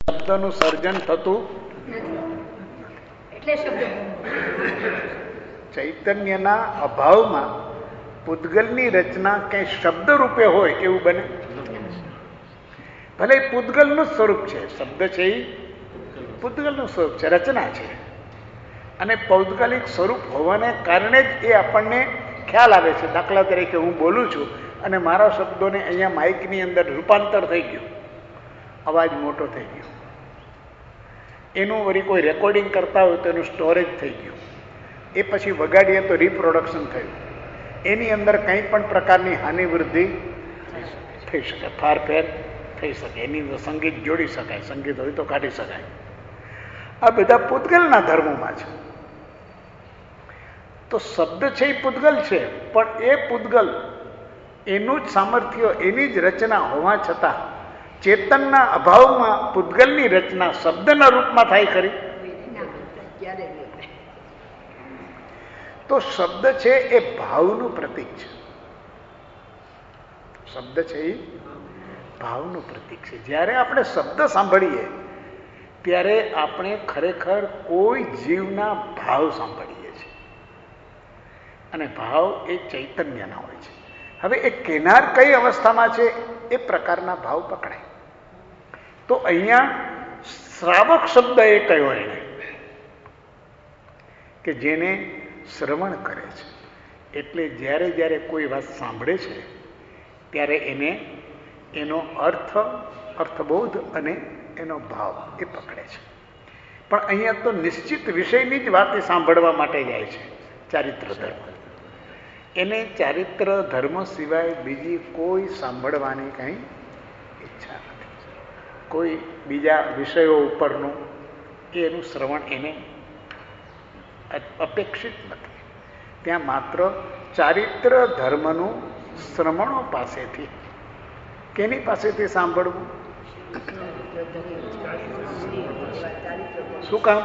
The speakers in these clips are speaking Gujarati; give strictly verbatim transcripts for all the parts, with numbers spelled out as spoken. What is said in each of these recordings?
શબ્દનું સર્જન થતું એટલે શબ્દ ચૈતન્યના અભાવમાં પૂતગલની રચના કઈ શબ્દ રૂપે હોય એવું બને? ભલે પૂતગલનું સ્વરૂપ છે, શબ્દ છે એ પૂતગલનું સ્વરૂપ છે, રચના છે, અને પૌદ્ગલિક સ્વરૂપ હોવાને કારણે જ એ આપણને ખ્યાલ આવે છે. દાખલા તરીકે હું બોલું છું અને મારા શબ્દોને અહીંયા માઇકની અંદર રૂપાંતર થઈ ગયું, અવાજ મોટો થઈ ગયો, એનું વળી કોઈ રેકોર્ડિંગ કરતા હોય તો એનું સ્ટોરેજ થઈ ગયું, એ પછી વગાડીએ તો રિપ્રોડક્શન થયું, એની અંદર કંઈ પણ પ્રકારની હાનિ વૃદ્ધિ થઈ શકે, ફારફેર થઈ શકે, એની અંદર સંગીત જોડી શકાય, સંગીત હોય તો કાઢી શકાય. આ બધા પૂતગલના ધર્મોમાં છે. તો શબ્દ છે એ પૂતગલ છે, પણ એ પૂતગલ એનું જ સામર્થ્ય, એની જ રચના હોવા છતાં ચેતનના અભાવમાં પૂતગલની રચના શબ્દના રૂપમાં થાય ખરી? તો શબ્દ છે એ ભાવનું પ્રતીક છે. શબ્દ છે એ ભાવનું પ્રતીક છે. જ્યારે આપણે શબ્દ સાંભળીએ ત્યારે આપણે ખરેખર કોઈ જીવના ભાવ સાંભળીએ છીએ, અને ભાવ એ ચૈતન્યના હોય છે. હવે એ કેનાર કઈ અવસ્થામાં છે એ પ્રકારના ભાવ પકડાય. તો અહીંયા શ્રાવક શબ્દ એ કયો એને કે જેને શ્રવણ કરે છે, એટલે જ્યારે જ્યારે કોઈ વાત સાંભળે છે ત્યારે એને એનો અર્થ, અર્થબોધ અને એનો ભાવ એ પકડે છે. પણ અહીંયા તો નિશ્ચિત વિષયની જ વાત એ સાંભળવા માટે જાય છે. ચારિત્ર ધર્મ, એને ચારિત્ર ધર્મ સિવાય બીજી કોઈ સાંભળવાની કંઈ ઈચ્છા નથી. કોઈ બીજા વિષયો ઉપરનું એનું શ્રવણ એને અપેક્ષિત નથી. ત્યાં માત્ર ચારિત્ર ધર્મનું શ્રમણો પાસેથી, કેની પાસેથી સાંભળવું? શું કામ?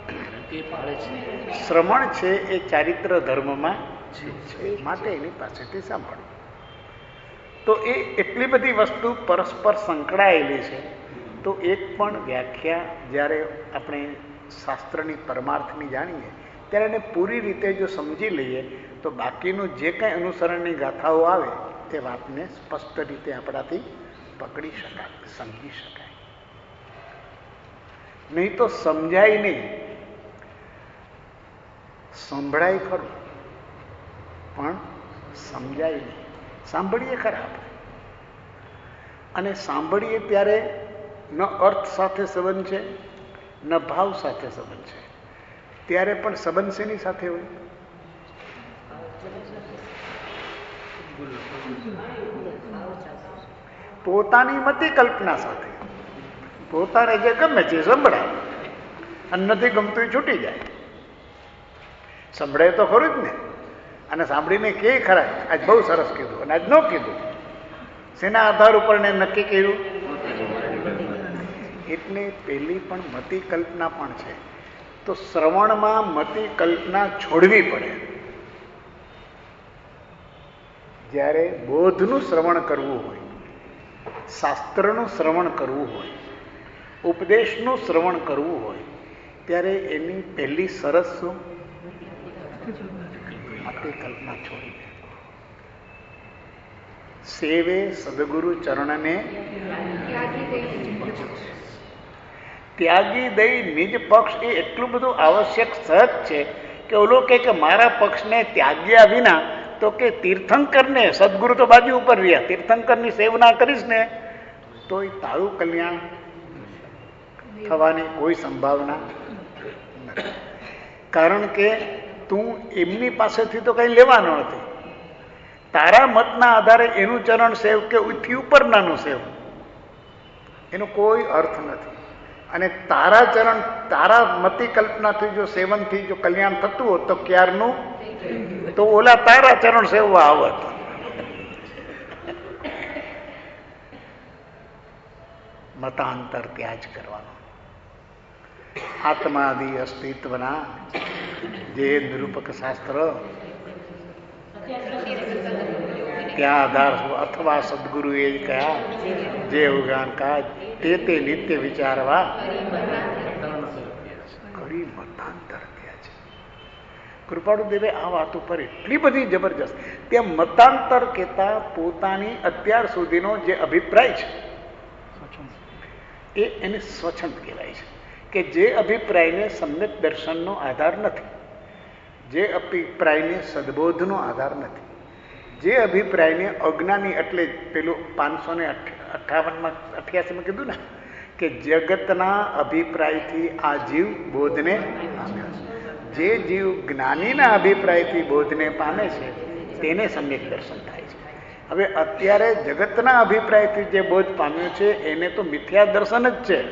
શ્રમણ છે એ ચારિત્ર ધર્મમાં છે, માટે એની પાસેથી સાંભળવું. તો એ એટલી બધી વસ્તુ પરસ્પર સંકળાયેલી છે. તો એક પણ વ્યાખ્યા જ્યારે આપણે શાસ્ત્રની પરમાર્થની જાણીએ ત્યારે એને પૂરી રીતે જો સમજી લઈએ તો બાકીનું જે કંઈ અનુસરણની ગાથાઓ આવે તે વાતને સ્પષ્ટ રીતે આપણાથી પકડી શકાય, સમજી શકાય. નહીં તો સમજાય નહીં. સંભળાય ખરું પણ સમજાય નહીં. સાંભળીએ ખરા આપણે, અને સાંભળીએ ત્યારે ન અર્થ સાથે સંબંધ છે ન ભાવ સાથે સંબંધ છે. ત્યારે પણ સંબંધ શેની સાથે હોય? પોતાની મતિ કલ્પના સાથે. પોતાને જે ગમે છે સંભળાય, અને નથી ગમતું એ છૂટી જાય. સંભળાય તો ખરું જ ને. અને સાંભળીને કે ખરા આજ બહુ સરસ કીધું અને આજ ન કીધું, શેના આધાર ઉપર ને નક્કી કર્યું? એટલે પેલી પણ મતિ કલ્પના પણ છે. તો શ્રવણમાં મતિ કલ્પના છોડવી પડે. જ્યારે બોધનું શ્રવણ કરવું હોય, શાસ્ત્રનું શ્રવણ કરવું હોય, ઉપદેશનું શ્રવણ કરવું હોય, ત્યારે એની પહેલી સરસ શું? મતિ કલ્પના છોડી દે. સેવે સદગુરુ ચરણને ત્યાગી દઈ નિજ પક્ષ. એ એટલું બધું આવશ્યક સહજ છે કે ઓલો કે મારા પક્ષને ત્યાગ્યા વિના તો કે તીર્થંકરને, સદગુરુ તો બાજુ ઉપર રહ્યા, તીર્થંકરની સેવના કરીશ ને તો એ તારું કલ્યાણ થવાની કોઈ સંભાવના નથી. કારણ કે તું એમની પાસેથી તો કંઈ લેવાનો નથી. તારા મતના આધારે એનું ચરણ સેવ કે ઉથી ઉપરનાનું સેવ, એનો કોઈ અર્થ નથી. અને તારા ચરણ, તારા મતિ કલ્પનાથી જો સેવનથી જો કલ્યાણ થતું હોત તો ક્યારનું તો ઓલા તારા ચરણ સેવવા આવત. મતાંતર ત્યાં જ કરવાનો. આત્માદિ અસ્તિત્વના જે નિરૂપક શાસ્ત્ર ત્યાં આધાર અથવા સદગુરુએ કહ્યા જે ઉગાન કાજ તે તે નિત્ય વિચારવા કરી મતાંતર થયા છે. કૃપાળુ દેવે આ વાત ઉપર એટલી બધી જબરજસ્ત, ત્યાં મતાંતર કહેતા પોતાની અત્યાર સુધીનો જે અભિપ્રાય છે એ એને સ્વચ્છંદ કહેવાય છે, કે જે અભિપ્રાયને સમ્યક દર્શનનો આધાર નથી, જે અભિપ્રાયને સદબોધનો આધાર નથી, જે અભિપ્રાયને અજ્ઞાની, એટલે પેલું પાંચસો ને અઠાવનમાં અઠ્યાસીમાં કીધું ને કે જગતના અભિપ્રાયથી આ જીવ બોધને પામે, જે જીવ જ્ઞાનીના અભિપ્રાયથી બોધને પામે છે તેને સમ્યક દર્શન થાય છે. હવે અત્યારે જગતના અભિપ્રાયથી જે બોધ પામ્યો છે એને તો મિથ્યા દર્શન જ છે.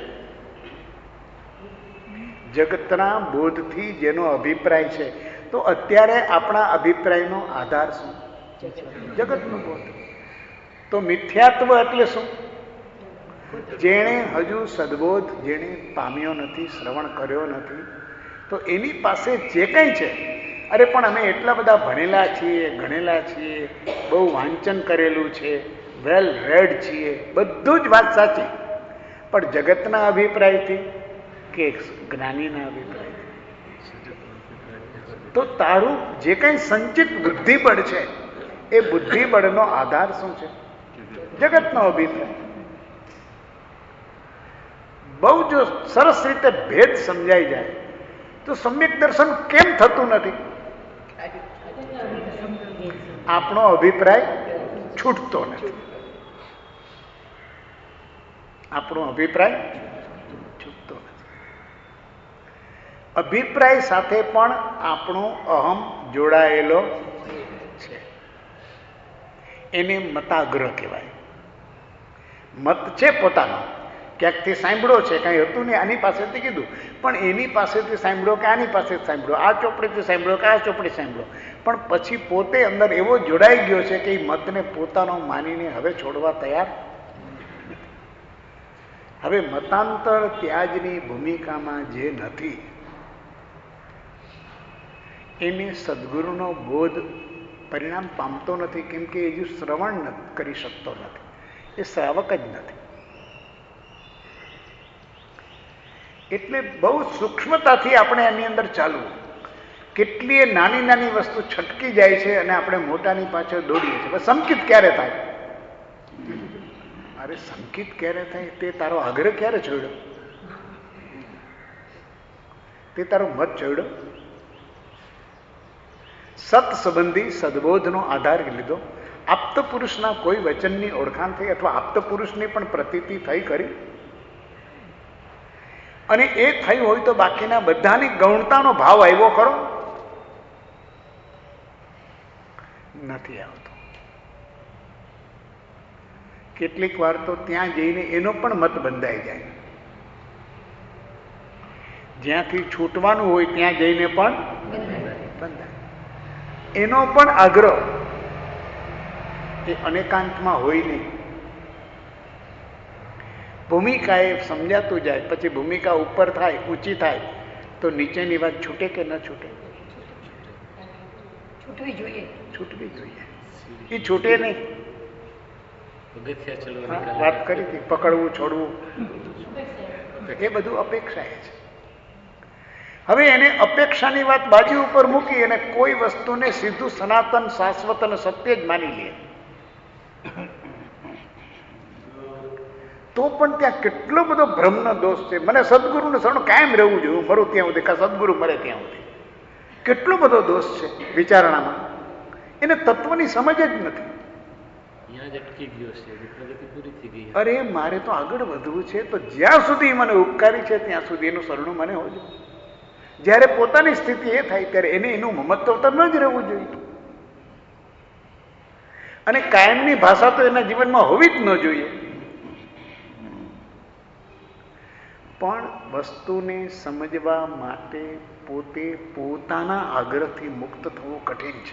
જગતના બોધથી જેનો અભિપ્રાય છે, તો અત્યારે આપણા અભિપ્રાયનો આધાર શું? જગતનો બોધ. તો મિથ્યાત્વ એટલે શું? જેણે હજુ સદબોધ જેણે પામ્યો નથી, શ્રવણ કર્યો નથી, તો એની પાસે જે કંઈ છે, અરે પણ અમે એટલા બધા ભણેલા છીએ, ગણેલા છીએ, બહુ વાંચન કરેલું છે, વેલ રેડ છીએ, બધું જ વાત સાચી, પણ જગતના અભિપ્રાયથી કે જ્ઞાનીના અભિપ્રાયથી, તો તારું જે કંઈ સંચિત બુદ્ધિબળ છે એ બુદ્ધિબળનો આધાર શું છે? જગતનો અભિપ્રાય. બહુ જો સરસ રીતે ભેદ સમજાઈ જાય તો સમ્યક દર્શન કેમ થતું નથી? આપણો અભિપ્રાય છૂટતો નથી. આપણો અભિપ્રાય છૂટતો નથી. અભિપ્રાય સાથે પણ આપણો અહમ જોડાયેલો છે. એને મતાગ્રહ કહેવાય. મત છે પોતાનો, ક્યાંકથી સાંભળ્યો છે, કાંઈ હતું નહીં, આની પાસેથી કીધું, પણ એની પાસેથી સાંભળ્યો કે આની પાસેથી સાંભળ્યો, આ ચોપડીથી સાંભળ્યો કે આ ચોપડી સાંભળ્યો, પણ પછી પોતે અંદર એવો જોડાઈ ગયો છે કે એ મતને પોતાનો માનીને હવે છોડવા તૈયાર. હવે મતાંતર ત્યાજની ભૂમિકામાં જે નથી એને સદગુરુનો બોધ પરિણામ પામતો નથી, કેમ કે એ હજુ શ્રવણ કરી શકતો નથી, એ શ્રાવક જ નથી. એટલે બહુ સૂક્ષ્મતાથી આપણે એની અંદર ચાલવું. કેટલીય નાની નાની વસ્તુ છટકી જાય છે અને આપણે મોટાની પાછળ દોડીએ છીએ. સંકિત ક્યારે થાય? અરે સંકિત ક્યારે થાય? તે તારો આગ્રહ ક્યારે છોડ્યો? તે તારો મત છોડ્યો? સત સંબંધી સદબોધનો આધાર લીધો, આપ્ત પુરુષના કોઈ વચનની ઓળખાણ થઈ અથવા આપ્ત પુરુષની પણ પ્રતીતિ થઈ કરી, અને એ થયું હોય તો બાકીના બધાની ગૌણતાનો ભાવ આવ્યો ખરો? નથી આવતો. કેટલીક વાર તો ત્યાં જઈને એનો પણ મત બંધાઈ જાય. જ્યાંથી છૂટવાનું હોય ત્યાં જઈને પણ બંધાય. એનો પણ આગ્રહ એ અનેકાંતમાં હોય નહીં. ભૂમિકા એ સમજાતું જાય, પછી ભૂમિકા ઉપર થાય, ઊંચી થાય, તો નીચેની વાત છૂટે કે ન છૂટે? છૂટવી જોઈએ. છૂટવી જોઈએ. એ છૂટે નહીં. વાત કરી હતી, પકડવું છોડવું, એ બધું અપેક્ષા છે. હવે એને અપેક્ષાની વાત બાજુ ઉપર મૂકી અને કોઈ વસ્તુને સીધું સનાતન, શાશ્વત અને સત્ય જ માની લે, તો પણ ત્યાં કેટલો બધો ભ્રમનો દોષ છે. મને સદગુરુને શરણ કાયમ રહેવું જોઈએ, હું મરું ત્યાં સુધી, કા સદગુરુ મરે ત્યાં સુધી. કેટલો બધો દોષ છે વિચારણામાં. એને તત્વની સમજ જ નથી. અરે મારે તો આગળ વધવું છે, તો જ્યાં સુધી મને ઉપકારી છે ત્યાં સુધી એનું શરણું મને હોજો. જ્યારે પોતાની સ્થિતિ એ થાય ત્યારે એને એનું મમત્વ તો ન જ રહેવું જોઈએ. અને કાયમની ભાષા તો એના જીવનમાં હોવી જ ન જોઈએ. પણ વસ્તુને સમજવા માટે પોતે પોતાના આગ્રહથી મુક્ત થવું કઠિન છે.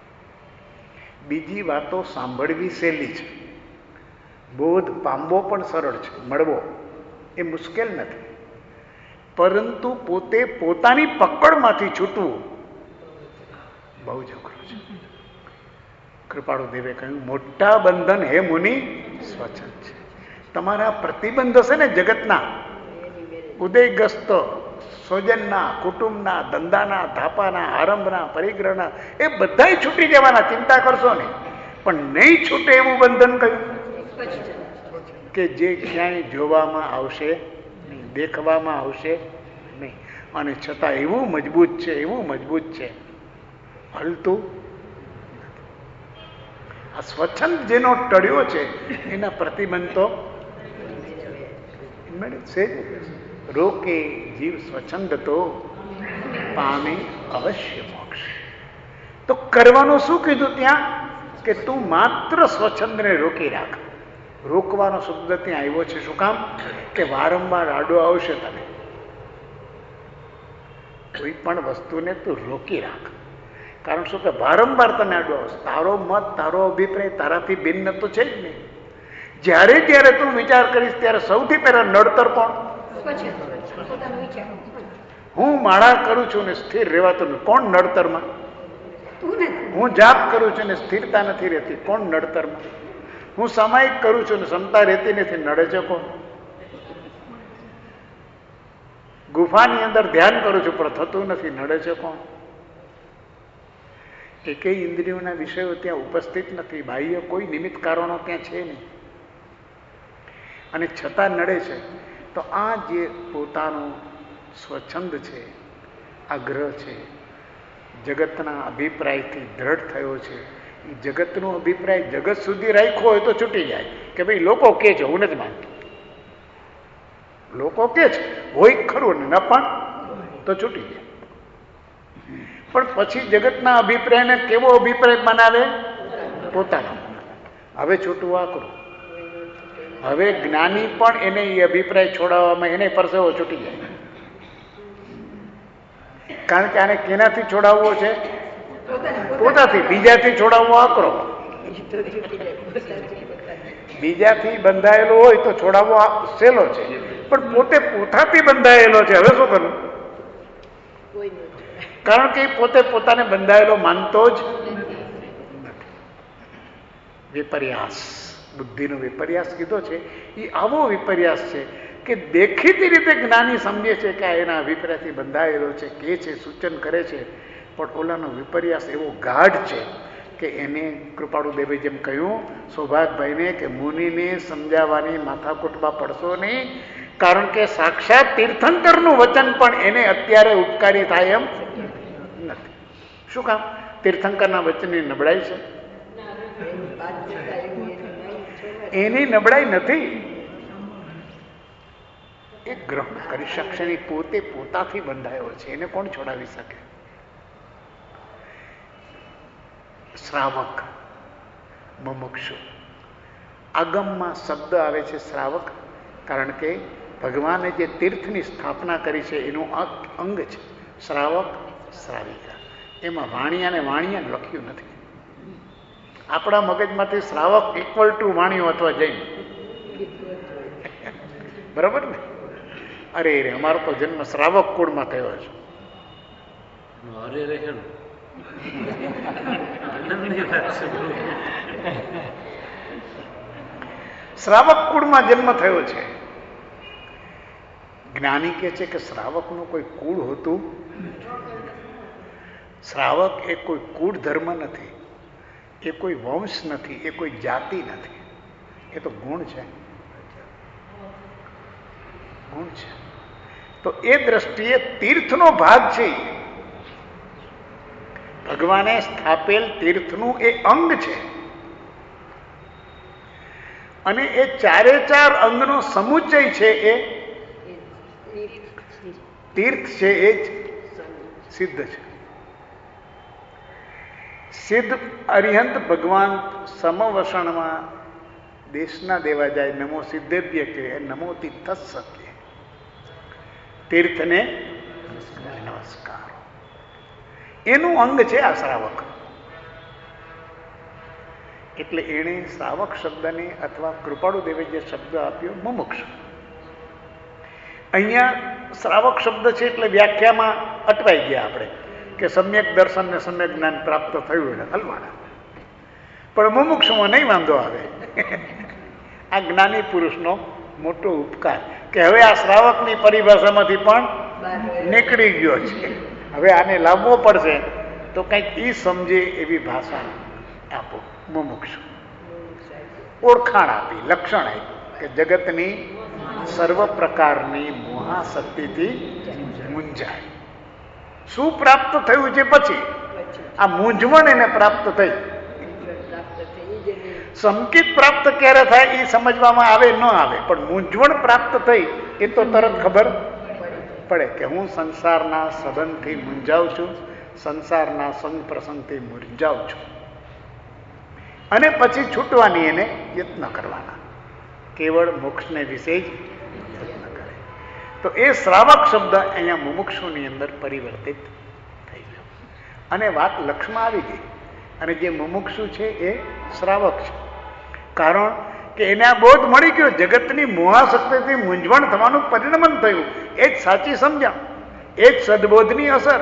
બીજી વાતો સાંભળવી સહેલી છે, બોધ પામવો પણ સરળ છે, મળવો એ મુશ્કેલ નથી. પરંતુ પોતે પોતાની પકડમાંથી છૂટવું બહુ જ અઘરું છે. કૃપાળુ દેવે કહ્યું, મોટા બંધન હે મુનિ સ્વચ્છંદ છે. તમારા પ્રતિબંધ હશે ને જગતના, ઉદયગ્રસ્ત સ્વજનના, કુટુંબના, ધંધાના, ધાપાના, આરંભના, પરિગ્રહના, એ બધાય છૂટી જવાના, ચિંતા કરશો નહીં. પણ નહીં છૂટે એવું બંધન કયું કે જે ક્યાંય જોવામાં આવશે નહીં, દેખવામાં આવશે નહીં, અને છતાં એવું મજબૂત છે, એવું મજબૂત છે, હલતું. આ સ્વચ્છંદ જેનો ટળ્યો છે એના પ્રતિબંધ તો છે. રોકે જીવ સ્વચ્છંદ તો પામે અવશ્ય મોક્ષ. તો કરવાનું શું કીધું ત્યાં કે તું માત્ર સ્વચ્છંદને રોકી રાખ. રોકવાનો શબ્દ ત્યાં આવ્યો છે. શું કામ? કે વારંવાર આડો આવશે તને, કોઈ પણ વસ્તુને તું રોકી રાખ. કારણ શું કે વારંવાર તને આડો આવશે. તારો મત, તારો અભિપ્રાય તારાથી ભિન્ન તો છે જ નહીં. જ્યારે જ્યારે તું વિચાર કરીશ ત્યારે સૌથી પહેલા નડતર કોણ? હું માળા કરું છું ને સ્થિર રહેવાતું નથી, કોણ નડતરમાં? હું જાપ કરું છું ને સ્થિરતા નથી રહેતી, કોણ નડતરમાં? હું સામાયિક કરું છું ને ક્ષમતા રહેતી નથી, નડે છે કોણ? ગુફાની અંદર ધ્યાન કરું છું પણ થતું નથી, નડે છે કોણ? એકેય ઇન્દ્રિયોના વિષયો ત્યાં ઉપસ્થિત નથી, બાહ્ય કોઈ નિમિત્ત કારણો ત્યાં છે નહીં, અને છતાં નડે છે. તો આ જે પોતાનો સ્વચ્છંદ છે, આગ્રહ છે, જગતના અભિપ્રાયથી દ્રઢ થયો છે, એ જગતનો અભિપ્રાય જગત સુધી રાખ્યો હોય તો છૂટી જાય કે ભાઈ લોકો કે છે, હું નથી માનતો, લોકો કે છે હોય ખરું ને ન પણ તો છૂટી જાય. પણ પછી જગતના અભિપ્રાયને કેવો અભિપ્રાય બનાવે? પોતાનો. હવે છૂટું આકરું. હવે જ્ઞાની પણ એને એ અભિપ્રાય છોડાવવામાં એને પરસેવો છૂટી જાય. કારણ કે આને કેનાથી છોડાવવો છે? પોતાથી. બીજાથી છોડાવવો આકરો. બીજાથી બંધાયેલો હોય તો છોડાવવો સહેલો છે, પણ પોતે પોતાથી બંધાયેલો છે. હવે શું કરવું? કારણ કે પોતે પોતાને બંધાયેલો માનતો જ નથી. વિપર્યાસ, બુદ્ધિનો વિપર્યાસ કીધો છે એ આવો વિપર્યાસ છે કે દેખીતી રીતે જ્ઞાની સમજે છે કે આ એના અભિપ્રાયથી બંધાયેલો છે, કે છે, સૂચન કરે છે, પણ ઓલાનો વિપર્યાસ એવો ગાઢ છે કે એને કૃપાળુ દેવે જેમ કહ્યું સૌભાગભાઈને કે મુનિને સમજાવવાની માથાકૂટમાં પડશો નહીં, કારણ કે સાક્ષાત તીર્થંકરનું વચન પણ એને અત્યારે ઉપકારી થાય એમ નથી. શું કામ? તીર્થંકરના વચનની નબળાઈ છે. એની નબળાઈ નથી, એ ગ્રહણ કરી શકશે નહીં, પોતે પોતાથી બંધાયો છે, એને કોણ છોડાવી શકે? શ્રાવક, મુમુક્ષુ. આગમમાં શબ્દ આવે છે શ્રાવક, કારણ કે ભગવાને જે તીર્થની સ્થાપના કરી છે એનું અંગ છે શ્રાવક, શ્રાવિકા. એમાં વાણિયા ને વાણિયા લખ્યું નથી. આપણા મગજમાંથી શ્રાવક ઇક્વલ ટુ વાણિયો અથવા જૈન, બરાબર ને? અરે રે, અમારો તો જન્મ શ્રાવક કુળમાં થયો છે. શ્રાવક કુળમાં જન્મ થયો છે. જ્ઞાની કે છે કે શ્રાવકનું કોઈ કુળ હોતું. શ્રાવક એ કોઈ કુળ ધર્મ નથી, એ કોઈ વંશ નથી, એ કોઈ જાતિ નથી, એ તો ગુણ છે. ગુણ છે. તો એ દ્રષ્ટિએ તીર્થનો ભાગ છે, ભગવાને સ્થાપેલ તીર્થનું એ અંગ છે, અને એ ચારે ચાર અંગનો સમુચય છે એ તીર્થ છે, એ જ સિદ્ધ છે. સિદ્ધ અરિહંત ભગવાન સમવસણમાં દેશના દેવા જાય નમો સિદ્ધેભ્ય કે નમો તીર્થસ્ય કે તીર્થને નમસ્કાર. એનું અંગ છે આ શ્રાવક. એટલે એણે શ્રાવક શબ્દને અથવા કૃપાળુ દેવે જે શબ્દ આપ્યો મુમુક્ષ. અહીંયા શ્રાવક શબ્દ છે એટલે વ્યાખ્યામાં અટવાઈ ગયા આપણે કે સમ્યક દર્શન ને સમ્યક જ્ઞાન પ્રાપ્ત થયું એટલે હલવાના, પણ મુમુક્ષમાં નહીં વાંધો આવે. આ જ્ઞાની પુરુષનો મોટો ઉપકાર કે હવે આ શ્રાવકની પરિભાષામાંથી પણ નીકળી ગયો છે. હવે આને લાવવો પડશે તો કંઈક ઈ સમજે એવી ભાષા આપો. મુમુક્ષુ ઓળખાણ આપી, લક્ષણ આપ્યું કે જગતની સર્વ પ્રકારની મોહાશક્તિથી મૂંઝાય. શું પ્રાપ્ત થયું છે પછી આ મૂંઝવણ એને પ્રાપ્ત થઈ. સંકેત પ્રાપ્ત ક્યારે થાય એ સમજવામાં આવે ન આવે, પણ મૂંઝવણ પ્રાપ્ત થઈ એ તો તરત ખબર પડે કે હું સંસારના સંબંધથી મૂંઝાઉં છું, સંસારના સંગ પ્રસંગથી મૂંઝાઉં છું. અને પછી છૂટવાની એને યત્ન કરવાના, કેવળ મોક્ષને વિશે જ યત્ન કરે. તો એ શ્રાવક શબ્દ અહીંયા મુમુક્ષુની અંદર પરિવર્તિત થઈ ગયો અને વાત લક્ષમાં આવી ગઈ. અને જે મુમુક્ષુ છે એ શ્રાવક છે, કારણ કે એને આ બોધ મળી ગયો, જગતની મોહાશક્તિથી મૂંઝવણ થવાનું પરિણમન થયું. એ જ સાચી સમજણ, એ જ સદબોધની અસર,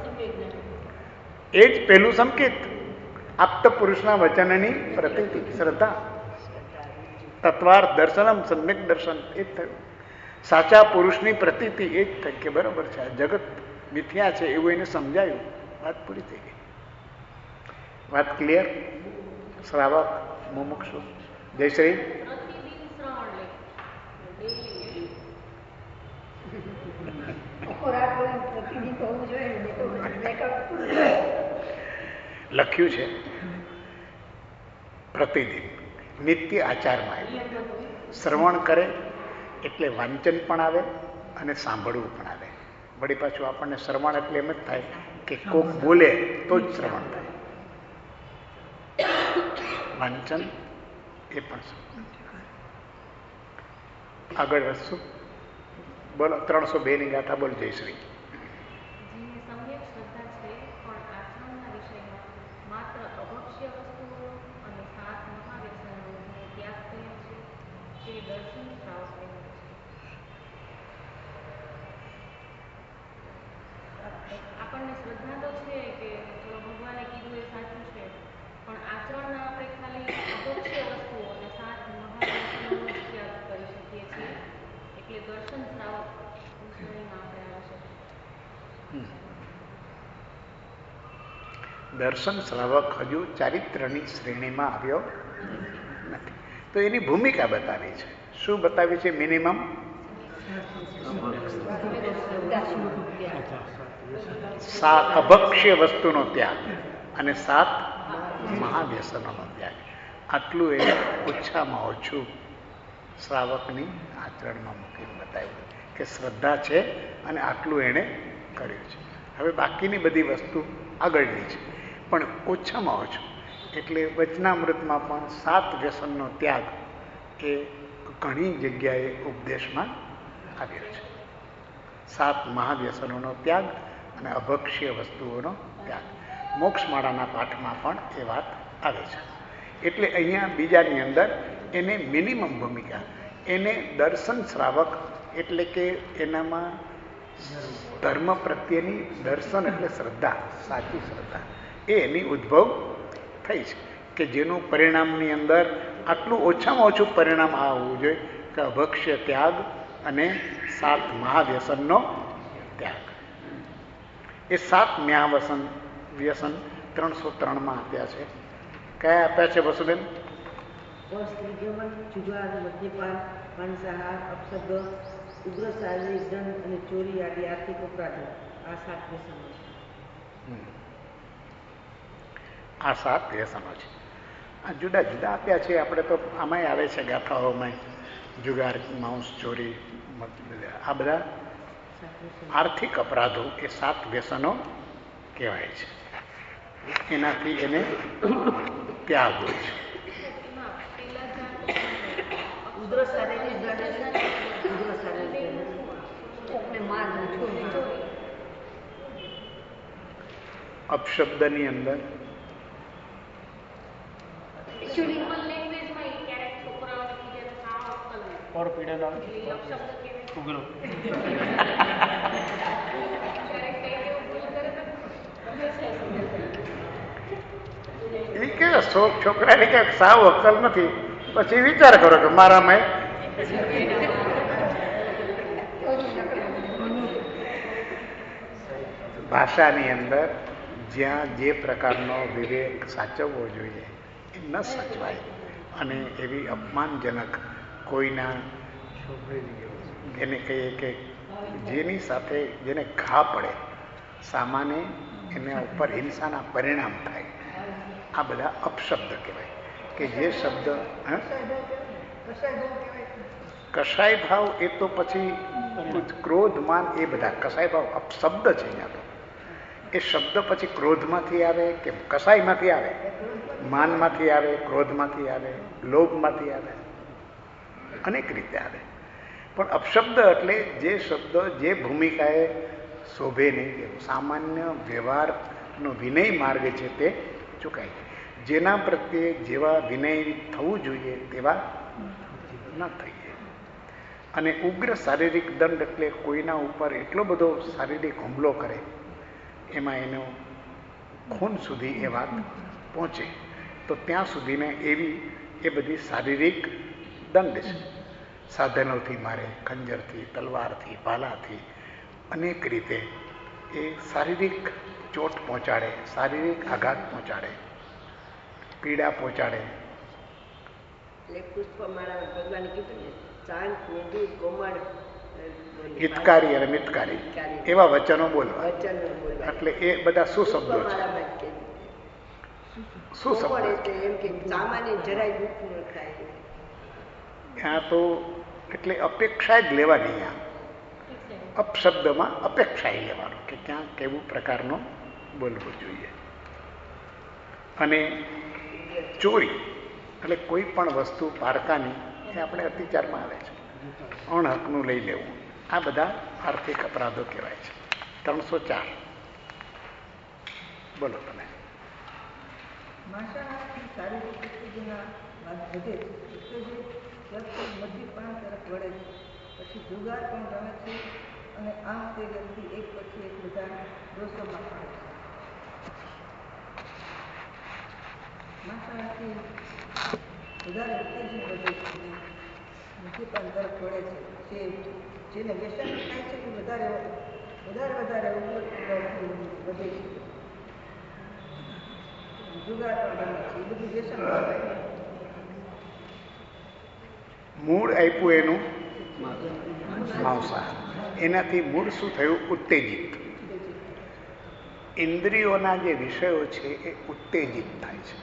એ જ પહેલું સંકેત. આપ્ત પુરુષના વચનની પ્રતીતિ શ્રદ્ધા, તત્વાર્થ દર્શનમ સમ્યક દર્શન એ જ થયું. સાચા પુરુષની પ્રતીતિ એ જ થઈ કે બરોબર છે, આ જગત મિથ્યા છે એવું એને સમજાયું. વાત પૂરી થઈ ગઈ. વાત ક્લિયર? શ્રાવક મુમુક્ષુ જય શ્રી લખ્યું છે પ્રતિદિન નિત્ય આચારમાં આવ્યું. શ્રવણ કરે એટલે વાંચન પણ આવે અને સાંભળવું પણ આવે. વળી પાછું આપણને શ્રવણ એટલે એમ જ થાય કે કોક બોલે તો જ શ્રવણ થાય. વાંચન એ પણ આગળ વધશું. બોલો ત્રણસો બે ની ગાથા બોલ જય શ્રી. આપણને શ્રદ્ધા તો છે કે ચલો ભગવાને કીધું એ સાચું છે, પણ આચરણમાં આપણે ખાલી અભક્ષ્ય વસ્તુઓ અને સાત મહાવ્યસનોનો ત્યાગ કરી શકીએ છીએ. એટલે દર્શન શ્રાવક શ્રેણીમાં આપણે આવી શકીએ. દર્શન શ્રાવક હજુ ચારિત્રની શ્રેણીમાં આવ્યો નથી. તો એની ભૂમિકા બતાવી છે. શું બતાવી છે? મિનિમમ સાત અભક્ષ્ય વસ્તુનો ત્યાગ અને સાત મહાવ્યસનોનો ત્યાગ. આટલું એ ઓછામાં ઓછું શ્રાવકની આચરણમાં મૂકીને બતાવ્યું કે શ્રદ્ધા છે અને આટલું એણે કર્યું છે. હવે બાકીની બધી વસ્તુ આગળની છે, પણ ઓછામાં ઓછું. એટલે વચનામૃતમાં પણ સાત વ્યસનનો ત્યાગ એ ઘણી જગ્યાએ ઉપદેશમાં આવ્યો છે. સાત મહાવ્યસનોનો ત્યાગ અને અભક્ષ્ય વસ્તુઓનો ત્યાગ મોક્ષમાળાના પાઠમાં પણ એ વાત આવે છે. એટલે અહીંયા બીજાની અંદર એને મિનિમમ ભૂમિકા, એને દર્શન શ્રાવક એટલે કે એનામાં ધર્મ પ્રત્યેની દર્શન એટલે શ્રદ્ધા, સાચી શ્રદ્ધા એ એની ઉદ્ભવ થઈ છે કે જેનું પરિણામની અંદર આટલું ઓછામાં ઓછું પરિણામ આવવું જોઈએ કે અભક્ષ્ય ત્યાગ અને સાત મહાવ્યસનનો ત્યાગ. એ સાત મહાવ્યસન વ્યસન ત્રણસો ત્રણમાં આપ્યા છે. કયા આપ્યા છે વસુબેન? જુગાર, મદ્યપાન, માંસાહાર, અપશબ્દ, ઉગ્ર શારીરિક દંડ અને ચોરી આદિ આર્થિક અપરાધો આ સાત વ્યસનો છે. આ સાત વ્યસનો છે. આ જુદા જુદા આપ્યા છે. આપણે તો આમાંય આવે છે ગાથાઓમાં જુગાર, માંસ, ચોરી, આ બધા આર્થિક અપરાધો એ સાત વ્યસનો કહેવાય છે. એનાથી એને ત્યાગ હોય છે. ઉગ્ર શારીરિક દંડ, ઉગ્ર શારીરિક દંડ, માર અપશબ્દની અંદર और पीड़ा ना उगलो એ કે છોકરાને ક્યાંક સાવ અક્કલ નથી પછી વિચાર કરો કે મારામાં ભાષાની અંદર જ્યાં જે પ્રકારનો વિવેક સાચવવો જોઈએ એ ન સાચવાય અને એવી અપમાનજનક કોઈના એને કહીએ કે જેની સાથે જેને ઘા પડે સામાન્ય એના ઉપર હિંસાના પરિણામ થાય, આ બધા અપશબ્દ કહેવાય. કે જે શબ્દ કસાય ભાવ એ તો પછી ક્રોધ માન એ બધા કસાય ભાવ અપશબ્દ છે. અહીંયા તો એ શબ્દ પછી ક્રોધમાંથી આવે કે કસાયમાંથી આવે, માનમાંથી આવે, ક્રોધમાંથી આવે, લોભમાંથી આવે, અનેક રીતે આવે. પણ અપશબ્દ એટલે જે શબ્દ જે ભૂમિકાએ શોભે નહીં, સામાન્ય વ્યવહારનો વિનય માર્ગ છે તે ચૂકાય. જેના પ્રત્યે જેવા વિનય થવું જોઈએ તેવા ન થઈએ. અને ઉગ્ર શારીરિક દંડ એટલે કોઈના ઉપર એટલો બધો શારીરિક હુમલો કરે, એમાં એનો ખૂન સુધી એ વાત પહોંચે, તો ત્યાં સુધીને એવી એ બધી શારીરિક દંડ છે. સાધનોથી મારે, ખંજરથી, તલવારથી, ભાલાથી, અનેક રીતે એ શારીરિક ચોટ પહોંચાડે, શારીરિક આઘાત પહોંચાડે, પીડા પહોંચાડે. એટલે પુષ્પમાળા ભગવાને કીધું ને, શાંત, નિર્ભીક, કોમળ, હિતકારી અને મિતકારી એવા વચનો બોલવા. વચનો બોલવા. એટલે એ બધા શું શબ્દો છે? પુષ્પમાળામાં જ કીધું. શું શબ્દો? કોમળ એટલે એમ કે સામાન્ય જરાય દુઃખ ન થાય. ત્યાં તો એટલે અપેક્ષા જ લેવાની. આ અપશબ્દમાં અપેક્ષા લેવાનું કે ક્યાં કેવું પ્રકારનો બોલવું જોઈએ. અને ચોરી એટલે કોઈ પણ વસ્તુ પારકાની એ આપણે અત્યાચારમાં આવે છે. અણહકનું લઈ લેવું, આ બધા આર્થિક અપરાધો કહેવાય છે. ત્રણસો ચાર બોલો તમે. માંસાહારી શારીરિક ઉત્તેજના વધે છે, ઉત્તેજિત મદ્યપાન તરફ વળે છે, પછી જુગાર પણ રમે છે અને આમ તે વ્યક્તિ એક પછી એક બધા દોષોમાં પડે છે. માંસાહારી વધારે ઉત્તેજન વધે છે, મદ્યપાન તરફ વળે છે, જે જેને વ્યસન થાય છે એ વધારે વધારે વધારે વધે છે. જુગાર પણ રમે છે, એ બધું વ્યસન કહેવાય. મૂળ આપ્યું એનું માંસાહાર. એનાથી મૂળ શું થયું? ઉત્તેજિત. ઇન્દ્રિયોના જે વિષયો છે એ ઉત્તેજિત થાય છે.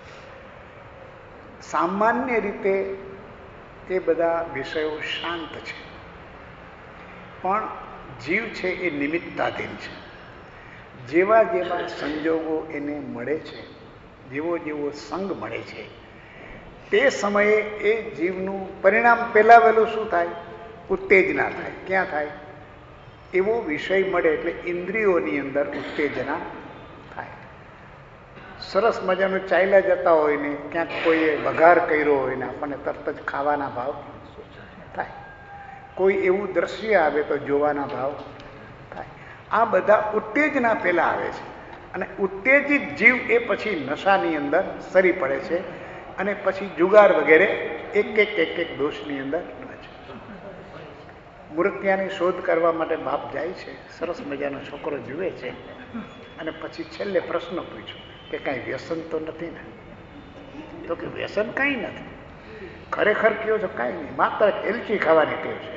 સામાન્ય રીતે એ બધા વિષયો શાંત છે, પણ જીવ છે એ નિમિત્તાધીન છે. જેવા જેવા સંજોગો એને મળે છે, જેવો જેવો સંગ મળે છે, તે સમયે એ જીવનું પરિણામ પહેલાં વહેલું શું થાય? ઉત્તેજના થાય. ક્યાં થાય? એવો વિષય મળે એટલે ઇન્દ્રિયોની અંદર ઉત્તેજના થાય. સરસ મજાનું ચાલ્યા જતા હોય ને ક્યાંક કોઈએ વઘાર કર્યો હોય ને આપણને તરત જ ખાવાના ભાવ થાય. કોઈ એવું દ્રશ્ય આવે તો જોવાના ભાવ થાય. આ બધા ઉત્તેજના પહેલા આવે છે અને ઉત્તેજિત જીવ એ પછી નશાની અંદર સરી પડે છે અને પછી જુગાર વગેરે એક એક એક એક દોષની અંદર રહે છે. મૂર્તિયાની શોધ કરવા માટે બાપ જાય છે, સરસ મજાનો છોકરો જુએ છે અને પછી છેલ્લે પ્રશ્ન પૂછ્યો કે કાંઈ વ્યસન તો નથી ને? તો કે વ્યસન કાંઈ નથી. ખરેખર કયો છો? કાંઈ નહીં, માત્ર એલચી ખાવાની ટેવ છે.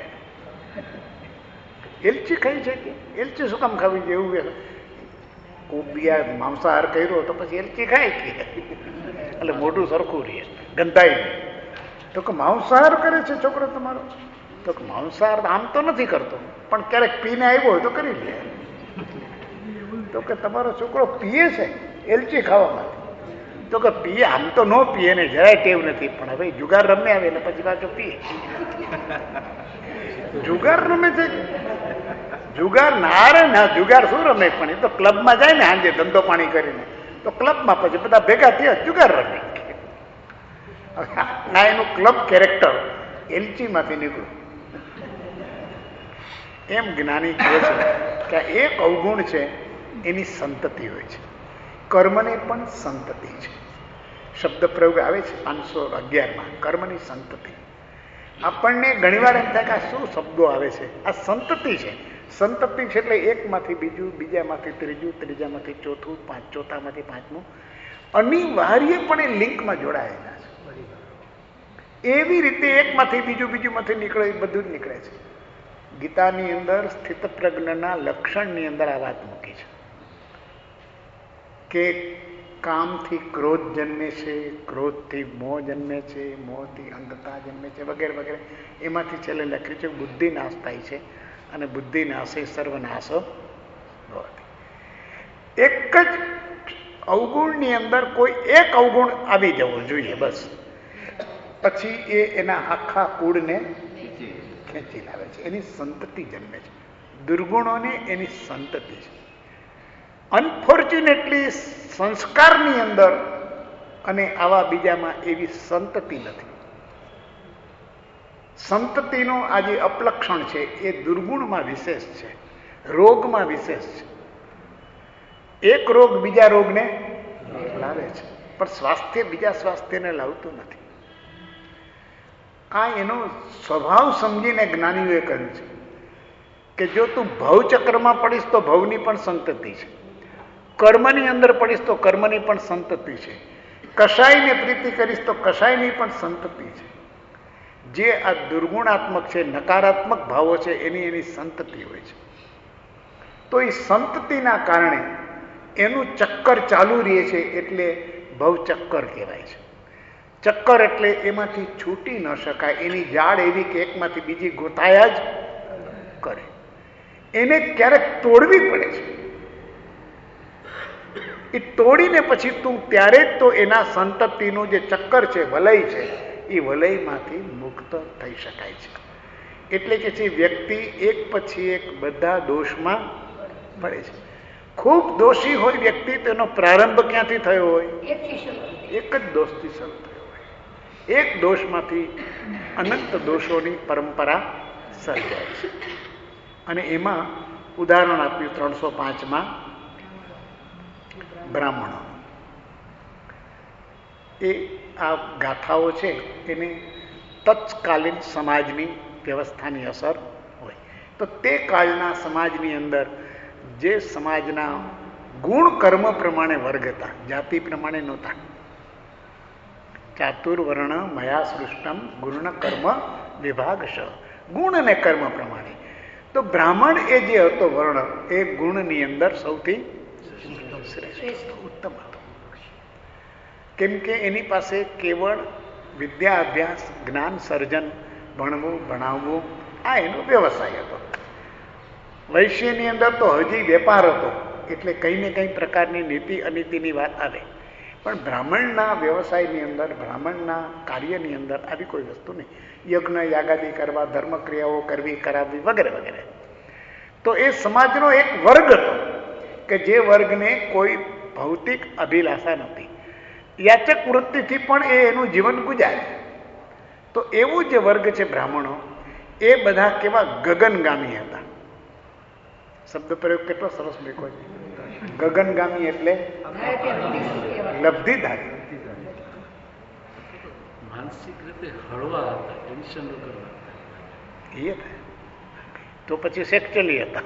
એલચી ખાઈ છે કે એલચી શું કામ ખાવી છે? એવું વ્યસન. ઉબિયા માંસાહાર કર્યો તો પછી એલચી ખાય કે એટલે મોઢું સરખું રહે, ગંધાય નહીં. તો કે માંસાહાર કરે છે છોકરો તમારો? તો કે માંસાહાર આમ તો નથી કરતો, પણ ક્યારેક પીને આવ્યો હોય તો કરી લે. તો કે તમારો છોકરો પીએ છે એલચી ખાવામાં? તો કે પીએ, આમ તો ન પીએ ને જરાય ટેવ નથી, પણ હવે જુગાર રમે આવે એટલે પછી પાછો પીએ. જુગાર રમે છે? જુગાર ના રે ના, જુગાર શું રમે? પણ એ તો ક્લબમાં જાય ને સાંજે ધંધો પાણી કરીને, તો ક્લબમાં પછી બધા ભેગા થયા જુગાર રમે. ના, એનું ક્લબ કેરેક્ટર એલચીમાંથી નીકળ્યું. એમ જ્ઞાની કહે છે કે એક અવગુણ છે એની સંતતિ હોય છે. કર્મને પણ સંતતિ છે. શબ્દ પ્રયોગ આવે છે પાંચસો અગિયારમાં, કર્મની સંતતિ. આપણને ઘણીવાર એમ થાય કે આ શું શબ્દો આવે છે, આ સંતતિ છે. સંતતિ છે એટલે એકમાંથી બીજું, બીજામાંથી ત્રીજું, ત્રીજામાંથી ચોથું, પાંચ ચોથામાંથી પાંચમું, અનિવાર્યપણે લિંકમાં જોડાયેલા છે. એવી રીતે એકમાંથી બીજું, બીજુંમાંથી નીકળે, એ બધું જ નીકળે છે. ગીતાની અંદર સ્થિત પ્રજ્ઞના લક્ષણની અંદર આ વાત મૂકી છે કે કામથી ક્રોધ જન્મે છે, ક્રોધથી મોહ જન્મે છે, મોહથી અંધતા જન્મે છે, વગેરે વગેરે. એમાંથી છેલ્લે લખ્યું છે બુદ્ધિ નાશ થાય છે અને બુદ્ધિ નાશે સર્વનાશો ભવતિ. એક જ અવગુણની અંદર કોઈ એક અવગુણ આવી જવો જોઈએ બસ, પછી એ એના આખા કુળને ખેંચી લાવે છે, એની સંતતિ જન્મે છે. દુર્ગુણોને એની સંતતિ છે. અનફોર્ચ્યુનેટલી સંસ્કારની અંદર અને આવા બીજામાં એવી સંતતિ નથી. સંતતિનો આ જે અપલક્ષણ છે એ દુર્ગુણમાં વિશેષ છે, રોગમાં વિશેષ છે. એક રોગ બીજા રોગને લાવે છે, પણ સ્વાસ્થ્ય બીજા સ્વાસ્થ્યને લાવતું નથી. આ એનો સ્વભાવ સમજીને જ્ઞાનીઓએ કહ્યું છે કે જો તું ભવચક્રમાં પડીશ તો ભવની પણ સંતતિ છે, કર્મની અંદર પડીશ તો કર્મની પણ સંતતિ છે, કશાયને પ્રીતિ કરીશ તો કશાયની પણ સંતતિ છે. જે આ દુર્ગુણાત્મક છે, નકારાત્મક ભાવો છે, એની એની સંતતિ હોય છે. તો એ સંતતિના કારણે એનું ચક્કર ચાલુ રહે છે, એટલે ભવચક્કર કહેવાય છે. ચક્કર એટલે એમાંથી છૂટી ન શકાય, એની જાળ એવી કે એકમાંથી બીજી ગોતાયા જ કરે. એને ક્યારેક તોડવી પડે છે. એ તોડીને પછી તું ત્યારે જ તો એના સંતતિનું જે ચક્કર છે, વલય છે, એ વલયમાંથી મુક્ત થઈ શકાય છે. એટલે કે જે વ્યક્તિ એક પછી એક બધા દોષમાં પડે છે. ખૂબ દોષી હોય વ્યક્તિ, તેનો પ્રારંભ ક્યાંથી થયો હોય? એક જ દોષથી શરૂ થયો હોય. એક દોષમાંથી અનંત દોષોની પરંપરા સર્જાય છે. અને એમાં ઉદાહરણ આપ્યું ત્રણસો પાંચમાં બ્રાહ્મણો. એ આ ગાથાઓ છે એને તત્કાલીન સમાજની વ્યવસ્થાની અસર હોય. તો તે કાળના સમાજની અંદર જે સમાજના ગુણ કર્મ પ્રમાણે વર્ગ હતા, જાતિ પ્રમાણે નહોતા. ચાતુર્વર્ણ મયા સૃષ્ટમ ગુણ કર્મ વિભાગશ, ગુણ અને કર્મ પ્રમાણે. તો બ્રાહ્મણ એ જે હતો વર્ણ, એ ગુણની અંદર સૌથી શ્રેષ્ઠ ઉત્તમ હતો. કેમ કે એની પાસે કેવળ વિદ્યા અભ્યાસ, જ્ઞાન સર્જન, ભણવું ભણાવવું, આ એનો વ્યવસાય હતો. વૈશ્યની અંદર તો હજી વેપાર હતો, એટલે કંઈ ને કંઈ પ્રકારની નીતિ અનીતિની વાત આવે. પણ બ્રાહ્મણના વ્યવસાયની અંદર, બ્રાહ્મણના કાર્યની અંદર આવી કોઈ વસ્તુ નહીં. યજ્ઞ યાગાદી કરવા, ધર્મક્રિયાઓ કરવી, કરાવવી, વગેરે વગેરે. તો એ સમાજનો એક વર્ગ હતો કે જે વર્ગને કોઈ ભૌતિક અભિલાષા નથી. યાચક વૃત્તિથી પણ એ એનું જીવન ગુજારે. તો એવું જે વર્ગ છે બ્રાહ્મણો, એ બધા કેવા ગગનગામી હતા. શબ્દ પ્રયોગ કેટલો સરસ મૂક્યો છે. ગગનગામી એટલે લબ્ધિધારી. માનસિક રીતે હળવા હતા, ટેન્શન વગર. એ તો પછી સેક્ચુઅલી હતા.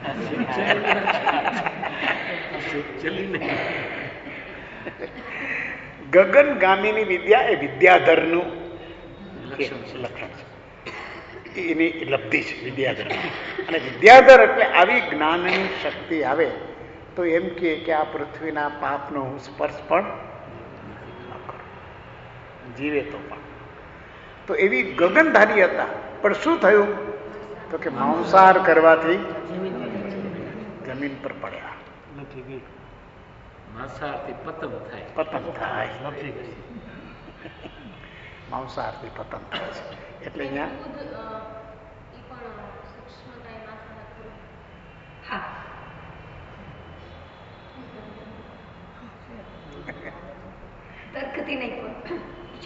ગગનગામીની વિદ્યા એ વિદ્યાધરનું લક્ષણ છે, એની લબ્ધિ છે વિદ્યાધર. અને વિદ્યાધર એટલે આવી જ્ઞાનની શક્તિ આવે તો એમ કહે કે આ પૃથ્વીના પાપનો હું સ્પર્શ પણ ન કરું, જીવે તો પણ. તો એવી ગગનધારી હતા. પણ શું થયું? તો કે માંસાહાર કરવાથી જમીન પર પડ્યા. માંસાહારથી પતન થાય, પતન થાય, માંસાહારથી પતન થાય છે. એટલે અહીંયા તર્કથી નહીં પણ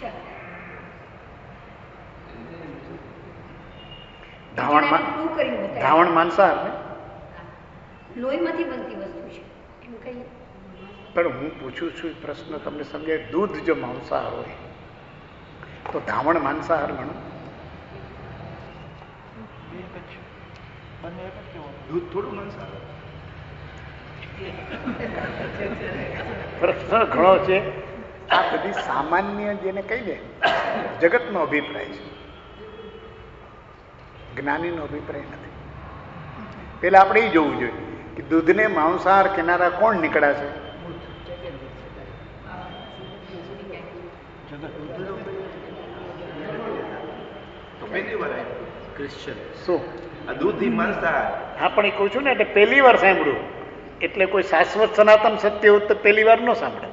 ધાવણ ધાવણ માંસાહાર ને લોહીમાંથી બનતી વસ્તુ છે એમ કહીએ. પણ હું પૂછું છું પ્રશ્ન તમને સમજાય. દૂધ જો માંસાહાર હોય તો ધાવણ માંસાહાર ગણો? દૂધ થોડું માંસાહાર. પ્રશ્ન ઘણો છે. આ બધી સામાન્ય જેને કહી દે જગતનો અભિપ્રાય છે, જ્ઞાનીનો અભિપ્રાય નથી. પેલા આપણે એ જોવું જોઈએ કે દૂધને માંસાહાર કિનારા કોણ નીકળ્યા છે? ક્રિશ્ચન. શું આ દૂધ માંસાહાર? હા, પણ એ કહું છું ને, એટલે પહેલી વાર સાંભળ્યું. એટલે કોઈ શાશ્વત સનાતન સત્ય હોત તો પહેલી વાર ન સાંભળે.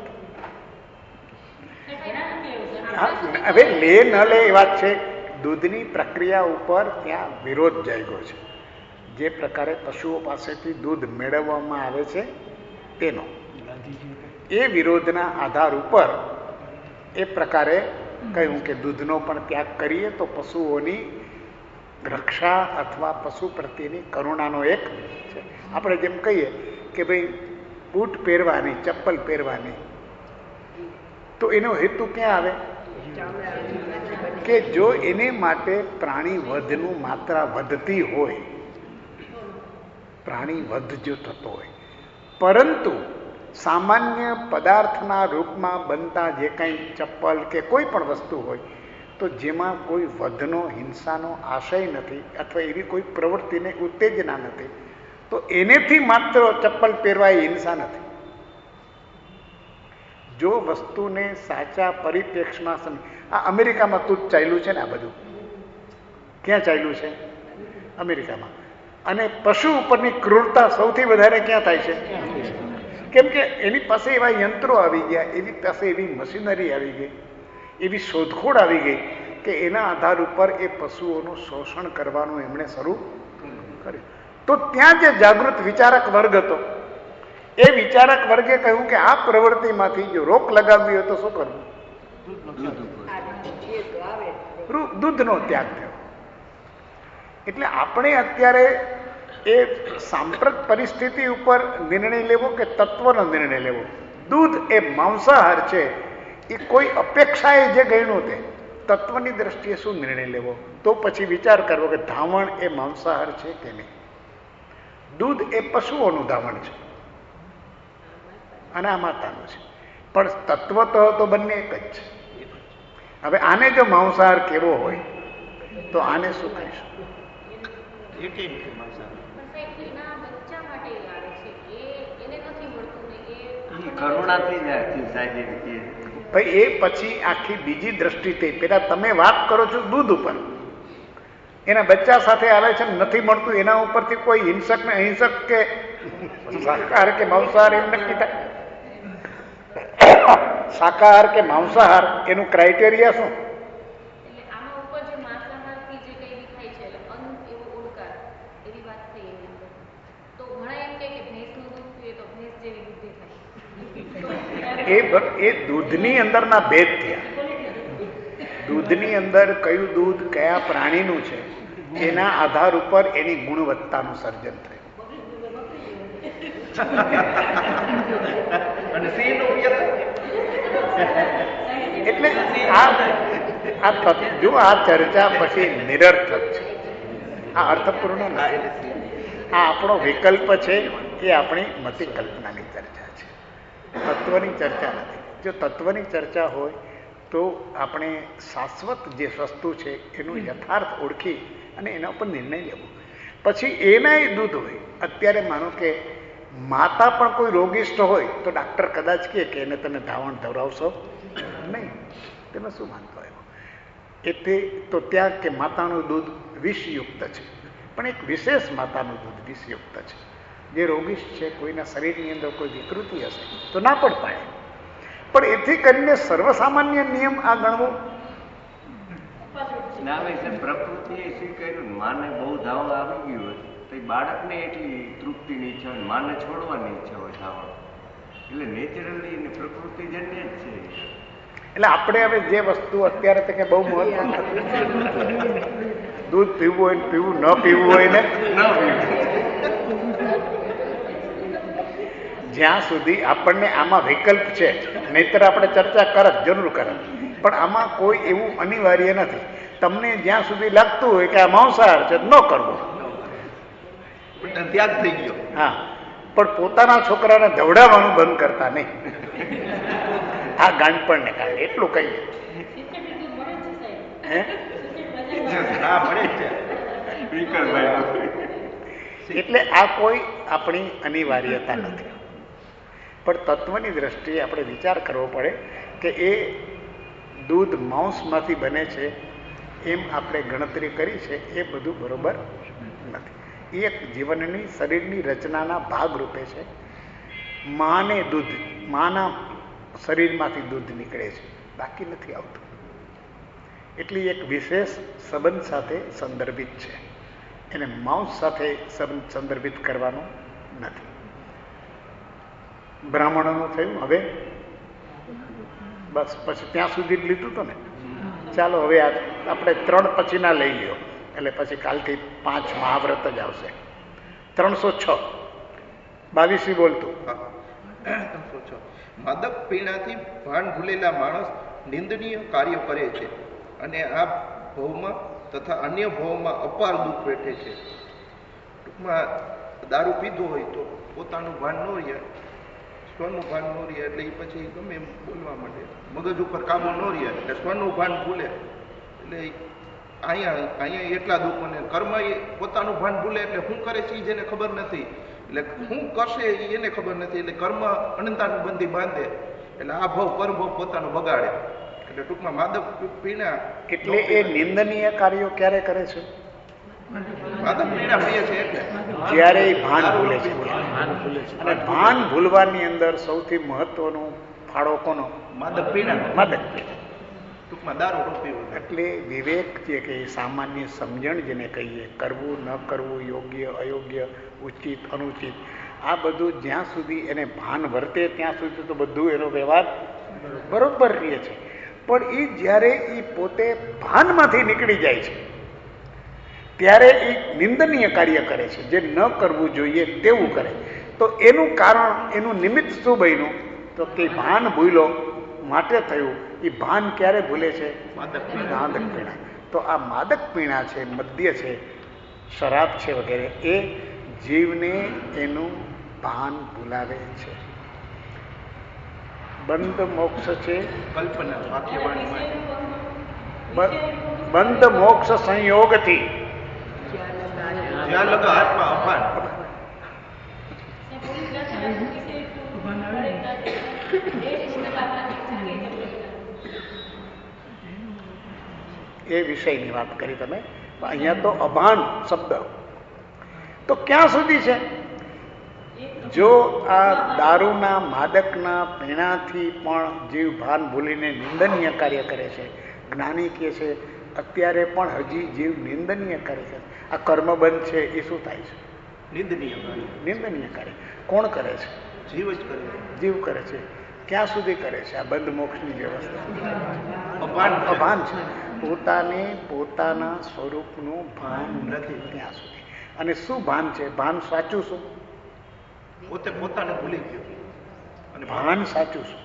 હવે લે ન લે એ વાત છે. દૂધની પ્રક્રિયા ઉપર ત્યાં વિરોધ જાગ્યો છે. જે પ્રકારે પશુઓ પાસેથી દૂધ મેળવવામાં આવે છે તેનો, એ વિરોધના આધાર ઉપર એ પ્રકારે કહ્યું કે દૂધનો પણ ત્યાગ કરીએ તો પશુઓની રક્ષા અથવા પશુ પ્રત્યેની કરુણાનો એક છે. આપણે જેમ કહીએ કે ભાઈ બૂટ પહેરવાની, ચપ્પલ પહેરવાની, તો એનો હેતુ ક્યાં આવે? કે જો એને માટે પ્રાણી વધનું માત્રા વધતી હોય, પ્રાણી વધ જો થતો હોય, પરંતુ સામાન્ય પદાર્થના રૂપમાં બનતા જે કંઈ ચપ્પલ કે કોઈ પણ વસ્તુ હોય તો જેમાં કોઈ વધનો, હિંસાનો આશય નથી અથવા એવી કોઈ પ્રવૃત્તિને ઉત્તેજના નથી, તો એનેથી માત્ર ચપ્પલ પહેરવા એ હિંસા નથી. જો વસ્તુને સાચા પરિપ્રેક્ષમાં સમ આ અમેરિકામાં તું જ ચાલ્યું છે ને, આ બધું ક્યાં ચાલ્યું છે? અમેરિકામાં. અને પશુ ઉપરની ક્રૂરતા સૌથી વધારે ક્યાં થાય છે? કેમ કે એની પાસે એવા યંત્રો આવી ગયા, એની પાસે એવી મશીનરી આવી ગઈ, એવી શોધખોળ આવી ગઈ કે એના આધાર ઉપર એ પશુઓનું શોષણ કરવાનું એમણે શરૂ કર્યું. તો ત્યાં જે જાગૃત વિચારક વર્ગ હતો, એ વિચારક વર્ગે કહ્યું કે આ પ્રવૃત્તિમાંથી જો રોક લગાવવી હોય તો શું કરવું? દૂધનો ત્યાગ થયો. એટલે આપણે અત્યારે એ સાંપ્રત પરિસ્થિતિ ઉપર નિર્ણય લેવો કે તત્વનો નિર્ણય લેવો. દૂધ એ માંસાહાર છે એ કોઈ અપેક્ષાએ જે ગણ્યું તે તત્વની દ્રષ્ટિએ શું નિર્ણય લેવો? તો પછી વિચાર કરવો કે ધાવણ એ માંસાહાર છે કે નહીં. દૂધ એ પશુઓનું ધાવણ છે અને આ માતાનું છે, પણ તત્વ તો બંને એક જ છે. હવે આને જો માંસાહાર કેવો હોય તો આને શું કહીશું? ભાઈ એ પછી આખી બીજી દ્રષ્ટિ થઈ. પેલા તમે વાત કરો છો દૂધ ઉપર, એના બચ્ચા સાથે આવે છે નથી મળતું, એના ઉપરથી કોઈ હિંસક ને અહિંસક કે શાકાહાર કે માંસાહાર એમ નક્કી થાય. શાકાહાર કે માંસાહાર એનું ક્રાઇટેરિયા શું? એ એ દૂધની અંદરના ભેદ થયા. દૂધની અંદર કયું દૂધ કયા પ્રાણીનું છે એના આધાર ઉપર એની ગુણવત્તાનું સર્જન થયું. એટલે આ જો આ ચર્ચા પછી નિરર્થક છે, આ અર્થપૂર્ણ નથી. આ આપણો વિકલ્પ છે, એ આપણી મતિ કલ્પનાની ચર્ચા છે, તત્વની ચર્ચા નથી. જો તત્વની ચર્ચા હોય તો આપણે શાશ્વત જે વસ્તુ છે એનું યથાર્થ ઓળખી અને એના ઉપર નિર્ણય લેવો. પછી એનાય દૂધ હોય. અત્યારે માનો કે માતા પણ કોઈ રોગિષ્ટ હોય તો ડાક્ટર કદાચ કહે કે એને તમે ધાવણ ધવરાવશો નહીં. તમે શું માનતો આવ્યો? એટલે તો ત્યાં કે માતાનું દૂધ વિષયુક્ત છે, પણ એક વિશેષ માતાનું દૂધ વિષયુક્ત છે. જે રોગિષ્ટ છે, કોઈના શરીરની અંદર કોઈ વિકૃતિ હશે તો ના પણ પાડે. પણ એથી કરીને સર્વસામાન્ય નિયમ આ ગણવો પ્રકૃતિએ સ્વીકાર્યું. માને બહુ ધાવણ આવી ગયું હોય તો બાળકને એટલી તૃપ્તિની ઈચ્છા હોય, માને છોડવાની ઈચ્છા હોય ધાવણ. એટલે નેચરલી પ્રકૃતિ જન્ય જ છે. એટલે આપણે હવે જે વસ્તુ અત્યારે તો કે બહુ મહત્વ દૂધ પીવું હોય પીવું, ન પીવું હોય ને ન પીવું. જ્યાં સુધી આપણને આમાં વિકલ્પ છે, નહીતર આપણે ચર્ચા કરત જરૂર કરત, પણ આમાં કોઈ એવું અનિવાર્ય નથી. તમને જ્યાં સુધી લાગતું હોય કે આ માંસાહાર છે ન કરવો, ત્યાગ થઈ ગયો. હા, પણ પોતાના છોકરાને ધવડાવવાનું બંધ કરતા નહીં. આ ગાંડપણને કારણે એટલું કહીએ. એટલે આ કોઈ આપણી અનિવાર્યતા નથી, પણ તત્વની દ્રષ્ટિએ આપણે વિચાર કરવો પડે કે એ દૂધ માંસમાંથી બને છે એમ આપણે ગણતરી કરી છે એ બધું બરોબર નથી. એક જીવનની શરીરની રચનાના ભાગ રૂપે છે. માને દૂધ, માના શરીરમાંથી દૂધ નીકળે છે, બાકી નથી આવતું. એટલે એક વિશેષ સંબંધ સાથે સંદર્ભિત છે, એને માંસ સાથે સંબંધ સંદર્ભિત કરવાનો નથી. બ્રાહ્મણોનું થયું. હવે બસ પછી ત્યાં સુધી જ લીધું હતું ને. ચાલો હવે આ આપણે ત્રણ પછીના લઈ લ્યો, એટલે પછી કાલથી પાંચ મહાવ્રત જ આવશે. ત્રણસો છ બાવીસી બોલતું. ત્રણસો છ માદક પીણાથી ભાન ભૂલેલા માણસ નિંદનીય કાર્ય કરે છે અને આ ભવમાં તથા અન્ય ભવમાં અપાર દુઃખ વેઠે છે. ટૂંકમાં દારૂ પીધો હોય તો પોતાનું ભાન ન રહે, સ્વનું ભાન ન રહે, એટલે એ પછી ગમે એમ બોલવા માંડે, મગજ ઉપર કાબુ ન રહે, એટલે સ્વનું ભાન ભૂલે. એટલે અહીંયા અહીંયા એટલા દુઃખ, અને કર્મ એ પોતાનું ભાન ભૂલે એટલે શું કરે છે એ જેને ખબર નથી, એટલે શું કરશે એ એને ખબર નથી, એટલે કર્મ અનંતાનું બંધી બાંધે, એટલે આ ભાવ પરભવ પોતાનું બગાડે. એટલે ટૂંકમાં માદક પીણા એટલે એ નિંદનીય કાર્યો ક્યારે કરે છે? માદક પીણા પીએ છે એટલે જ્યારે એ ભાન ભૂલે છે. અને ભાન ભૂલવાની અંદર સૌથી મહત્વનો ફાળો કોનો? માદક પીણા. માદક પીણા ટૂંકમાં દારૂ રોપી. એટલે વિવેક જે કે સામાન્ય સમજણ જેને કહીએ, કરવું ન કરવું, યોગ્ય અયોગ્ય, ઉચિત અનુચિત, આ બધું જ્યાં સુધી એને ભાન વર્તે ત્યાં સુધી તો બધું એનો વ્યવહાર બરોબર રહે છે. પણ એ જ્યારે એ પોતે ભાનમાંથી નીકળી જાય છે ત્યારે એ નિંદનીય કાર્ય કરે છે, જે ન કરવું જોઈએ તેવું કરે. તો એનું કારણ, એનું નિમિત્ત શું બન્યું? તો કે ભાન ભૂલો માટે થયું. એ ભાન ક્યારે ભૂલે છે? માદક પીણા. તો આ માદક પીણા છે, મદ્ય છે, શરાબ છે વગેરે, એ જીવને એનું ભાન ભૂલાવે છે. બંધ મોક્ષ છે કલ્પના, બંધ મોક્ષ સંયોગથી જ્યાં લગા હાથમાં અભાન. એ વિષયની વાત કરી તમે. અહીંયા તો અભાન શબ્દ તો ક્યાં સુધી છે? જો આ દારૂના માદકના પીણાથી પણ જીવ ભાન ભૂલીને નિંદનીય કાર્ય કરે છે, જ્ઞાની કહે છે અત્યારે પણ હજી જીવ નિંદનીય કાર્ય કરે, આ કર્મબંધ છે, એ શું થાય છે? નિંદનીય કાર્ય. નિંદનીય કાર્ય કોણ કરે છે? જીવ જ કરે. જીવ કરે છે. ક્યાં સુધી કરે છે? આ બંધ મોક્ષની વ્યવસ્થા અભાન અભાન છે. પોતાને પોતાના સ્વરૂપનું ભાન નથી ત્યાં સુધી. અને શું ભાન છે? ભાન સાચું શું? પોતે પોતાને ભૂલી ગયો. અને ભાન સાચું શું?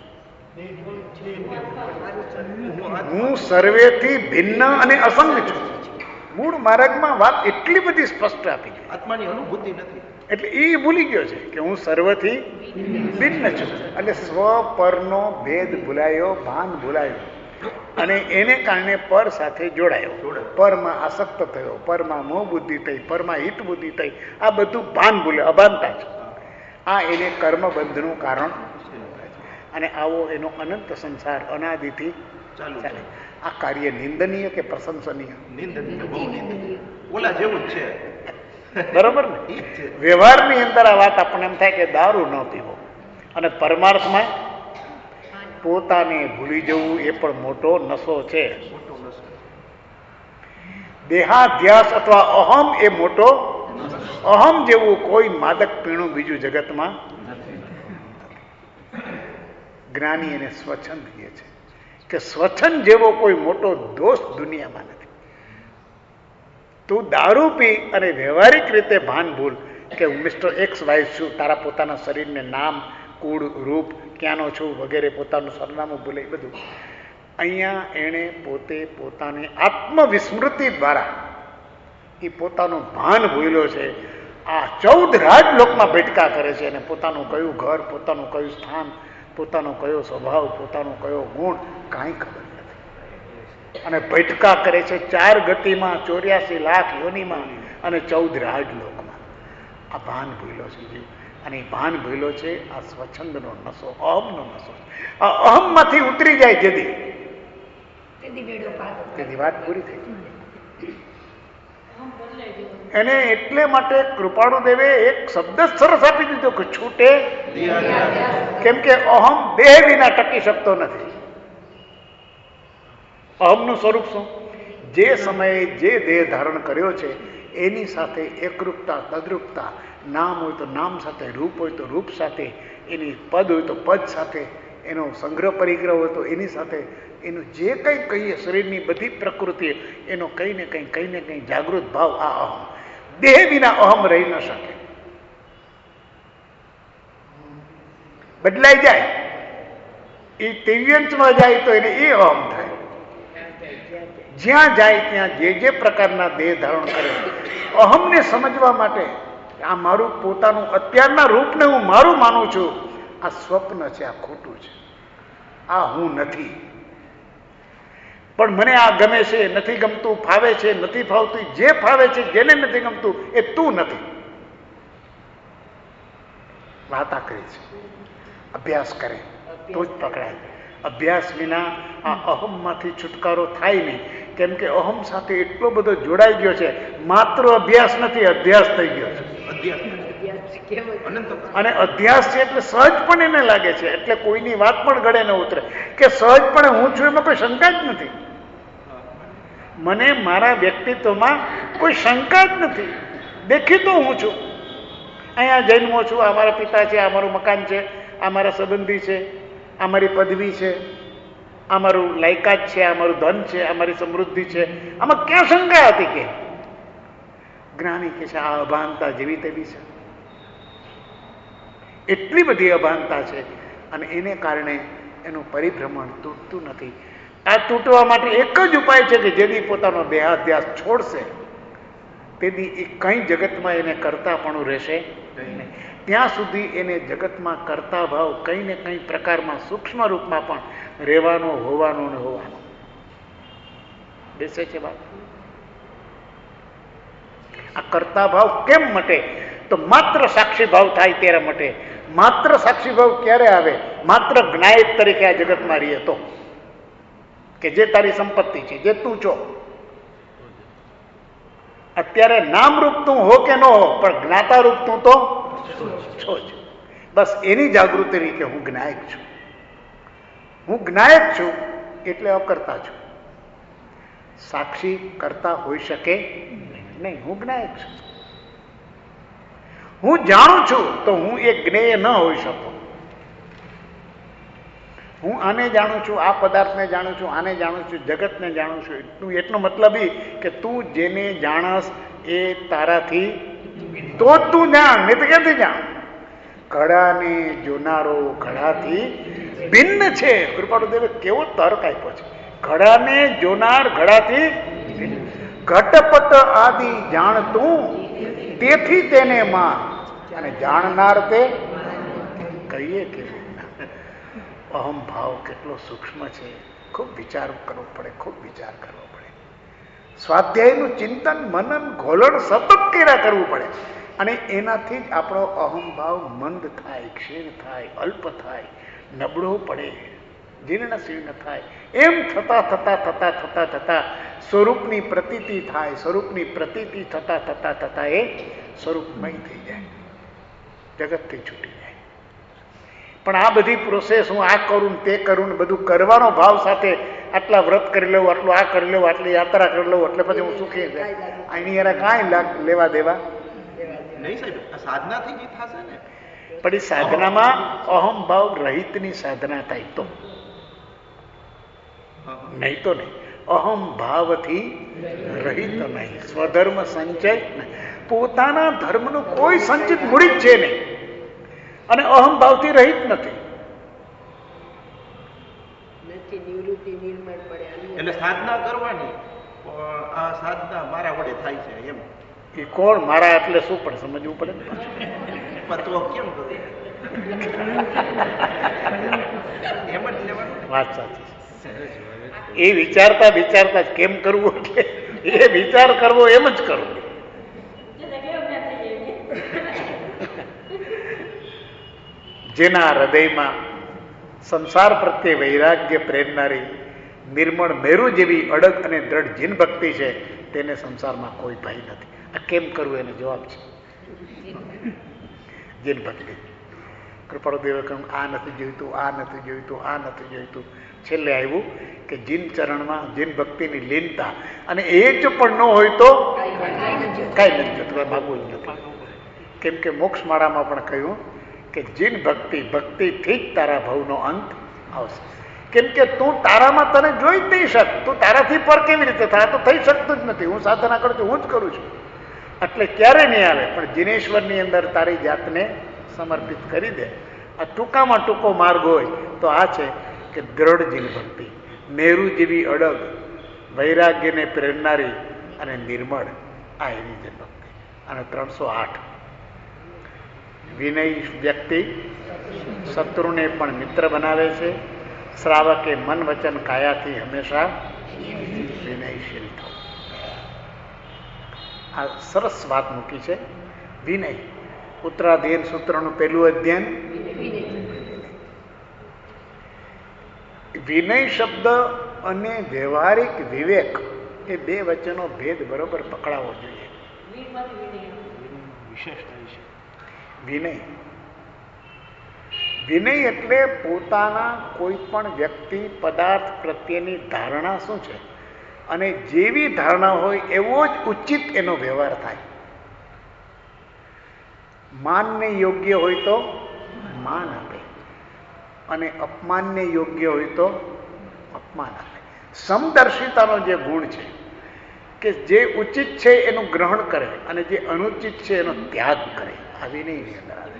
હું સર્વેથી ભિન્ન અને અસંગ છું. મૂળ માર્ગમાં વાત એટલી બધી સ્પષ્ટ આપી છે. આત્માની અનુભૂતિ નથી. એટલે એ ભૂલી ગયો છે કે હું સર્વથી ભિન્ન છું. એટલે સ્વ પરનો ભેદ ભૂલાયો, ભાન ભૂલાયો, અને એને કારણે પર સાથે જોડાયો, પરમાં આસક્ત થયો, પરમાં મોહ બુદ્ધિ થઈ, પરમાં હિત બુદ્ધિ થઈ. આ બધું ભાન ભૂલે, અભાનતા છે. આ એને કર્મબંધનું કારણ. અને આવો એનો અનંત સંસાર અનાદિથી ચાલે. આ કાર્ય નિંદનીય કે પ્રશંસનીય? નિંદનીય, બહુ નિંદનીય. ઓલા જેવું જ છે. બરોબર ને? વ્યવહારની અંદર આ વાત આપણને એમ થાય કે દારૂ ન પીવો, અને પરમાર્થમાં પોતાને ભૂલી જવું એ પણ મોટો નશો છે. દેહાધ્યાસ અથવા અહમ એ મોટો અહમ જેવું કોઈ માદક પીણું બીજું જગતમાં નથી. જ્ઞાની એને સ્વચ્છંદ કહે છે કે સ્વચ્છંદ જેવો કોઈ મોટો દોષ દુનિયામાં નથી. તું દારૂ પી અને વ્યવહારિક રીતે ભાન ભૂલ કે હું મિસ્ટર એક્સ વાય છું, તારા પોતાના શરીરને નામ કુળ રૂપ, ક્યાંનો છું વગેરે, પોતાનું સરનામું ભૂલે બધું. અહીંયા એણે પોતે પોતાની આત્મવિસ્મૃતિ દ્વારા એ પોતાનું ભાન ભૂલ્યો છે. આ ચૌદ રાજલોકમાં ભટકા કરે છે અને પોતાનું કયું ઘર, પોતાનું કયું સ્થાન, પોતાનો કયો સ્વભાવ, પોતાનો કયો ગુણ કાંઈ ખબર નથી. અને ભટકા કરે છે ચાર ગતિમાં, ચોર્યાસી લાખ યોનીમાં અને ચૌદ રાજલોકમાં. આ ભાન ભૂલ્યો છે જીવ. અને એ ભાન ભૂલ્યો છે આ સ્વચ્છંદનો નશો, અહમનો નશો. આ અહમમાંથી ઉતરી જાય જેથી તેની વાત પૂરી થઈ. એને એટલે માટે કૃપાળુ દેવે એક શબ્દ સરસ આપી દીધો કે છૂટે, કેમ કે અહમ દેહ વિના ટકી શકતો નથી. અહમનું સ્વરૂપ શું? જે સમયે જે દેહ ધારણ કર્યો છે એની સાથે એકરૂપતા, તદ્રૂપતા, નામ હોય તો નામ સાથે, રૂપ હોય તો રૂપ સાથે, એની પદ હોય તો પદ સાથે, એનો સંગ્રહ પરિગ્રહ હોય તો એની સાથે, એનું જે કંઈ કહીએ શરીરની બધી પ્રકૃતિ, એનો કંઈ ને કંઈ કંઈ ને કંઈ જાગૃત ભાવ. આ અહમ દેહ વિના અહમ રહી ન શકે. બદલાઈ જાય, એ તિર્યંચમાં જાય તો એને એ અહમ થાય. જ્યાં જાય ત્યાં જે જે પ્રકારના દેહ ધારણ કરે, અહમને સમજવા માટે આ મારું પોતાનું અત્યારના રૂપને હું મારું માનું છું, આ સ્વપ્ન છે, આ ખોટું છે, આ હું નથી. પણ મને આ ગમે છે, નથી ગમતું, ફાવે છે, નથી ફાવતું, જે ફાવે છે, જેને નથી ગમતું એ તું નથી. વાતા કરી છે. અભ્યાસ કરે તો જ પકડાય. અભ્યાસ વિના આ અહમમાંથી છુટકારો થાય નહીં. કેમ કે અહમ સાથે એટલો બધો જોડાઈ ગયો છે, માત્ર અભ્યાસ નથી, અધ્યાસ થઈ ગયો છે. અને અધ્યાસ છે એટલે સહજ પણ એને લાગે છે, એટલે કોઈની વાત પણ ગળે ન ઉતરે કે સહજપણે હું છું, એમાં કોઈ શંકા જ નથી. મને મારા વ્યક્તિત્વમાં કોઈ શંકા જ નથી. દેખીતો હું છું. અહીંયા જન્મો છું, આ મારા પિતા છે, આ મારું મકાન છે, આ મારા સંબંધી છે, આ મારી પદવી છે, આ મારું લાયકાત છે, આ મારું ધન છે, આ મારી સમૃદ્ધિ છે. આમાં ક્યાં શંકા હતી? કે જ્ઞાની કે છે આ અભાનતા જેવી તેવી છે. એટલી બધી અભાનતા છે અને એને કારણે એનું પરિભ્રમણ તૂટતું નથી. આ તૂટવા માટે એક જ ઉપાય છે કે જેથી પોતાનો દેહાધ્યાસ છોડશે તેથી એ કંઈ જગતમાં એને કરતાપણું રહેશે નહીં. ત્યાં સુધી એને જગતમાં કરતા ભાવ કંઈ ને કંઈ પ્રકારમાં સૂક્ષ્મ રૂપમાં પણ રહેવાનો, હોવાનો ને હોવાનો બેસે છે. વાત આ કરતા ભાવ કેમ મટે? તો માત્ર સાક્ષી ભાવ થાય ત્યારે મટે. માત્ર સાક્ષી ભાવ ક્યારે આવે? માત્ર જ્ઞાયક તરીકે આ જગતમાં રહીએ તો, કે જે તારી સંપત્તિ છે, જે તું છો. અત્યારે નામ રૂપ તું હો કે ન હો, પણ જ્ઞાતા રૂપ તું તો છો જ. બસ એની જાગૃતિ રહી કે હું જ્ઞાયક છું. હું જ્ઞાયક છું એટલે અકર્તા છું. સાક્ષી કરતા હોઈ શકે નહીં. હું જ્ઞાયક છું. હું જાણું છું તો હું એક જ્ઞેય ન હોઈ શકું. હું આને જાણું છું, આ પદાર્થને જાણું છું, આને જાણું છું, જગતને જાણું છું. એટલું એટલો મતલબ એ કે તું જેને જાણસ એ તારાથી તો જ તું જાણ, નહીં તો ક્યાંથી જાણ? ઘડાને જોનારો ઘડાથી ભિન્ન છે. કૃપાળુ દેવે કેવો તર્ક આપ્યો છે. ઘડાને જોનાર ઘડાથી ઘટપટ આદિ જાણ તું, તેથી તેને માન અને જાણનાર તે કહીએ કે અહમ ભાવ કેટલો સૂક્ષ્મ છે. ખૂબ વિચાર કરવો પડે, ખૂબ વિચાર કરવો પડે. સ્વાધ્યાયનું ચિંતન, મનન, ઘોલણ સતત કર્યા કરવું પડે. અને એનાથી જ આપણો અહમ ભાવ મંદ થાય, ક્ષીણ થાય, અલ્પ થાય, નબળો પડે, જીર્ણ શીર્ણ થાય. એમ થતા થતા થતા થતા થતા સ્વરૂપની પ્રતીતિ થાય. સ્વરૂપની પ્રતીતિ થતા થતા થતા એ સ્વરૂપમય થઈ જાય, જગતથી છૂટી જાય. પણ આ બધી પ્રોસેસ હું આ કરું ને તે કરું ને બધું કરવાનો ભાવ સાથે આટલા વ્રત કરી લઉં, આટલું આ કરી લઉં, આટલી યાત્રા કરી લઉં એટલે પછી હું સુખી જાય. એની યાર કાંઈ લેવા દેવા નહીં સાહેબ. આ સાધનાથી જ થશે ને. પણ એ સાધનામાં અહમ ભાવ રહિતની સાધના થાય તો, નહીં તો નહીં. અહમ ભાવથી રહિત નહીં, સ્વધર્મ સંચય નહીં. પોતાના ધર્મનું કોઈ સંચિત મૂડી જ છે નહીં. અને અહંભાવથી રહિત નથી. નથી નિવૃત્તિ નિર્મળ પડે એટલે સાધના કરવાની, પણ આ સાધના મારા વડે થાય છે એમ. એ કોણ મારા એટલે શું પડે સમજવું પડે ને. પણ તો કેમ કરું એમ જ લેવાનું. વાત સાચી. એ વિચારતા વિચારતા કેમ કરવું એટલે એ વિચાર કરવો એમ જ કરવું. જેના હૃદયમાં સંસાર પ્રત્યે વૈરાગ્ય પ્રેરનારી નિર્મળ મેરુ જેવી અડગ અને દ્રઢ જીન ભક્તિ છે, તેને સંસારમાં કોઈ ભય નથી. આ કેમ કરવું એનો જવાબ છે જીન ભક્તિ. કૃપાળુદેવે કહ્યું આ નથી જોઈતું, આ નથી જોઈતું, આ નથી જોઈતું. છેલ્લે આવ્યું કે જીન ચરણમાં જીન ભક્તિની લીનતા, અને એ જ પણ ન હોય તો કાંઈ નથી જોતું, માગવું જ નથી. કેમ કે મોક્ષ માળામાં પણ કહ્યું કે જીન ભક્તિ ભક્તિથી જ તારા ભવનો અંત આવશે. કેમ કે તું તારામાં તને જોઈ જ નહીં શક, તું તારાથી પર કેવી રીતે થાય, તો થઈ શકતું જ નથી. હું સાધના કરું છું, હું જ કરું છું, એટલે ક્યારે નહીં આવે. પણ જીનેશ્વરની અંદર તારી જાતને સમર્પિત કરી દે. આ ટૂંકામાં ટૂંકો માર્ગ હોય તો આ છે કે દ્રઢ જીન ભક્તિ, મેરુ જેવી અડગ, વૈરાગ્યને પ્રેરનારી અને નિર્મળ, આ એની જીન ભક્તિ. અને ત્રણસો આઠ વિનય વ્યક્તિ શત્રુને પણ મિત્ર બનાવે છે. શ્રાવકે મન વચન કાયાથી હંમેશા વિનયશીલ થવું. આ સરસ વાત મૂકી છે. વિનય ઉત્તરાધ્યયન સૂત્રનું પહેલું અધ્યયન. વિનય શબ્દ અને વ્યવહારિક વિવેક એ બે વચ્ચેનો ભેદ બરોબર પકડાવવો જોઈએ. વિનય વિનય એટલે પોતાના કોઈ પણ વ્યક્તિ પદાર્થ પ્રત્યેની ધારણા શું છે, અને જેવી ધારણા હોય એવો જ ઉચિત એનો વ્યવહાર થાય. માનને યોગ્ય હોય તો માન આપે, અને અપમાનને યોગ્ય હોય તો અપમાન આપે. સમદર્શિતાનો જે ગુણ છે કે જે ઉચિત છે એનું ગ્રહણ કરે અને જે અનુચિત છે એનો ત્યાગ કરે, આ વિનયની અંદર આવે.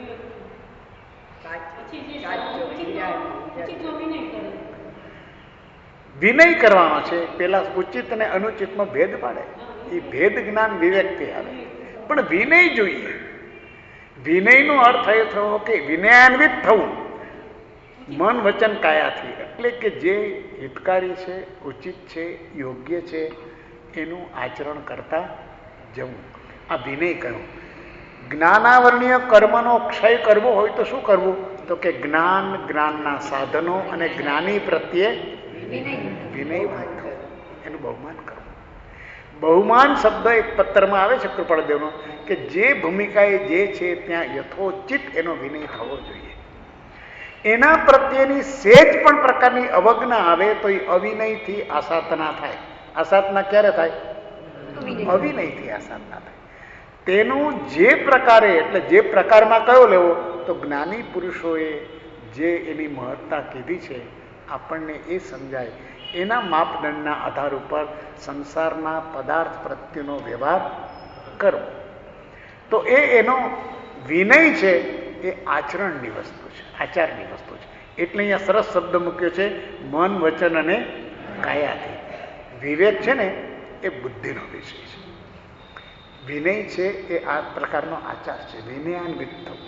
વિનય કરવાનો છે, પેલા ઉચિત અને અનુચિતનો ભેદ પાડે. એ ભેદ જ્ઞાન વિવેકથી આવે. પણ વિનય જોઈએ. વિનયનો અર્થ એ થયો કે વિનયાન્વિત થવું મન વચન કાયાથી, એટલે કે જે હિતકારી છે, ઉચિત છે, યોગ્ય છે એનું આચરણ કરતા જવું. આ વિનય કરવું. જ્ઞાનાવરણીય કર્મનો ક્ષય કરવો હોય તો શું કરવું? તો કે જ્ઞાન, જ્ઞાનના સાધનો અને જ્ઞાની પ્રત્યે વિનયવાન થવું, એનું બહુમાન કરવું. બહુમાન શબ્દ એક પત્રમાં આવે છે કૃપાળદેવનો, કે જે ભૂમિકાએ જે છે ત્યાં યથોચિત એનો વિનય થવો જોઈએ. એના પ્રત્યેની સેજ પણ પ્રકારની અવજ્ઞા આવે તો એ અવિનયથી આસાધના થાય. આસાધના ક્યારે થાય? અવિનયથી આસાધના થાય. તેનું જે પ્રકારે, એટલે જે પ્રકારમાં કયો લેવો, તો જ્ઞાની પુરુષોએ જે એની મહત્તા કીધી છે આપણને એ સમજાય. એના માપદંડના આધાર ઉપર સંસારના પદાર્થ પ્રત્યેનો વ્યવહાર કરવો, તો એ એનો વિનય છે. એ આચરણની વસ્તુ છે, આચારની વસ્તુ છે. એટલે અહીંયા સરસ શબ્દ મૂક્યો છે, મન વચન અને કાયાથી. વિવેક છે ને એ બુદ્ધિનો વિષય છે. વિનય છે એ આ પ્રકારનો આચાર છે, વિનયાન્વિત થવું.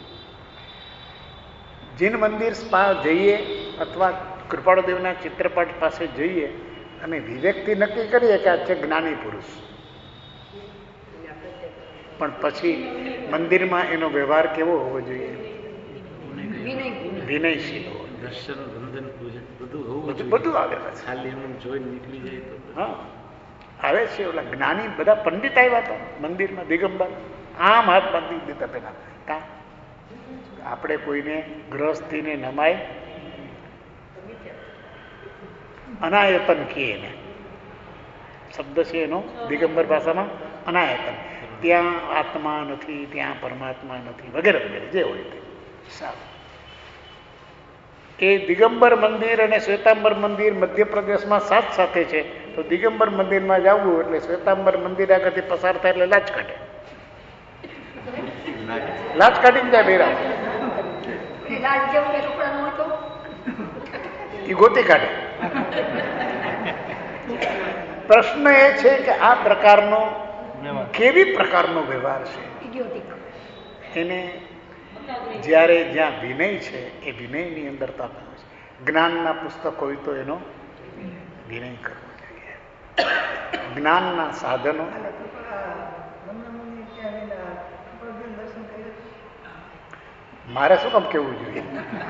જીન મંદિર સ્પા જઈએ અથવા કૃપાળુદેવના ચિત્રપટ પાસે જઈએ અને વિવેકથી નક્કી કરીએ કે આ છે જ્ઞાની પુરુષ, પણ પછી મંદિરમાં એનો વ્યવહાર કેવો હોવો જોઈએ? વિનયશીલ હોવો. દર્શન, વંદન, પૂજન બધું હોવું બધું આવે છે. ખાલી એમ જોઈને નીકળી જાય તો હા આવે છે. ઓલા જ્ઞાની બધા પંડિત આવ્યા હતા મંદિરમાં, દિગંબર આમ હાથ બાંધી દીધા પેલા. કા આપણે કોઈને ગ્રહસ્થીને નમાય અનાયતન કીએ એને, શબ્દ છે એનો દિગંબર ભાષામાં અનાયતન. ત્યાં આત્મા નથી, ત્યાં પરમાત્મા નથી, વગેરે વગેરે જે હોય તે. સારું, એ દિગંબર મંદિર અને શ્વેતાંબર મંદિર મધ્યપ્રદેશમાં સાથ સાથે છે. તો દિગંબર મંદિરમાં જવું એટલે શ્વેતાંબર મંદિર આગળથી પસાર થાય એટલે લાચ કાઢે, લાચ કાઢીને જાય બેરા. લાલ જેવું કે કપડા નો હતો એ ગોતી કાઢે. પ્રશ્ન એ છે કે આ પ્રકારનો કેવી પ્રકારનો વ્યવહાર છે ઇડિયોટિક. એને જ્યારે જ્યાં વિનય છે એ વિનયની અંદર તો આપણે જ્ઞાનના પુસ્તક હોય તો એનો વિનય કરવો જોઈએ. જ્ઞાનના સાધનો મારે શું કામ કેવું જોઈએ?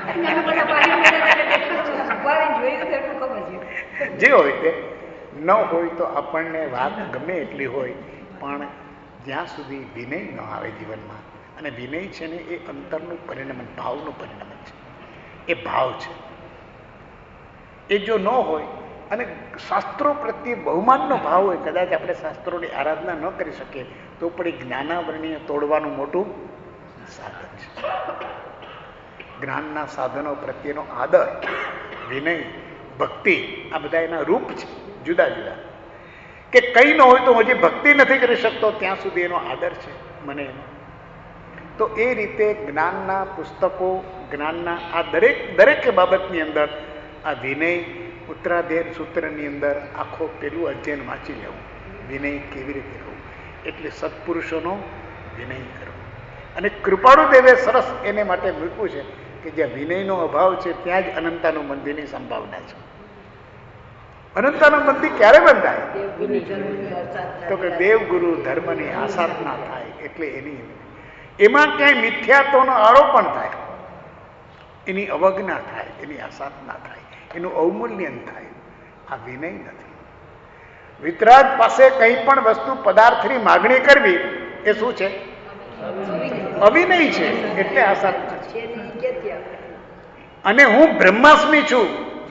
જે હોય તે ન હોય તો આપણને વાત ગમે એટલી હોય પણ જ્યાં સુધી વિનય ન આવે જીવનમાં, અને વિનય છે ને એ અંતરનું પરિણમન, ભાવનું પરિણમન છે. એ ભાવ છે. એ જો ન હોય અને શાસ્ત્રો પ્રત્યે બહુમાનનો ભાવ હોય, કદાચ આપણે શાસ્ત્રોની આરાધના ન કરી શકીએ તો પણ એ જ્ઞાનાવરણીય તોડવાનું મોટું સાધન છે. જ્ઞાનના સાધનો પ્રત્યેનો આદર, વિનય, ભક્તિ, આ બધા એના રૂપ છે જુદા જુદા. કે કંઈ ન હોય તો હજી ભક્તિ નથી કરી શકતો ત્યાં સુધી એનો આદર છે મને એનો. તો એ રીતે જ્ઞાનના પુસ્તકો, જ્ઞાનના આ દરેક દરેક બાબતની અંદર આ વિનય, ઉત્તરાધેર સૂત્રની અંદર આખો પેલું અધ્યયન વાંચી લેવું, વિનય કેવી રીતે કરવું, એટલે સત્પુરુષોનો વિનય કરવો. અને કૃપાળુદેવે સરસ એને માટે મૂક્યું છે કે જ્યાં વિનયનો અભાવ છે ત્યાં જ અનંતાનું મંદિરની સંભાવના છે. અનંતાનું મંદિર ક્યારે બંધાય? તો કે દેવગુરુ ધર્મની આસાધના થાય, એટલે એની એમાં ક્યાંય મિથ્યાત્વનો આરોપણ થાય, એની અવજ્ઞા થાય, એની આસાધના થાય, એનું અવમૂલ્યન થાય. આ વિનય નથી. વિતરાગ પાસે કંઈ પણ વસ્તુ પદાર્થની માગણી કરવી એ શું છે? અવિનય છે. એટલે આસાધના છે. અને હું બ્રહ્માસ્મિ છું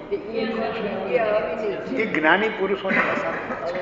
એ જ્ઞાની પુરુષોની આસાધના છે.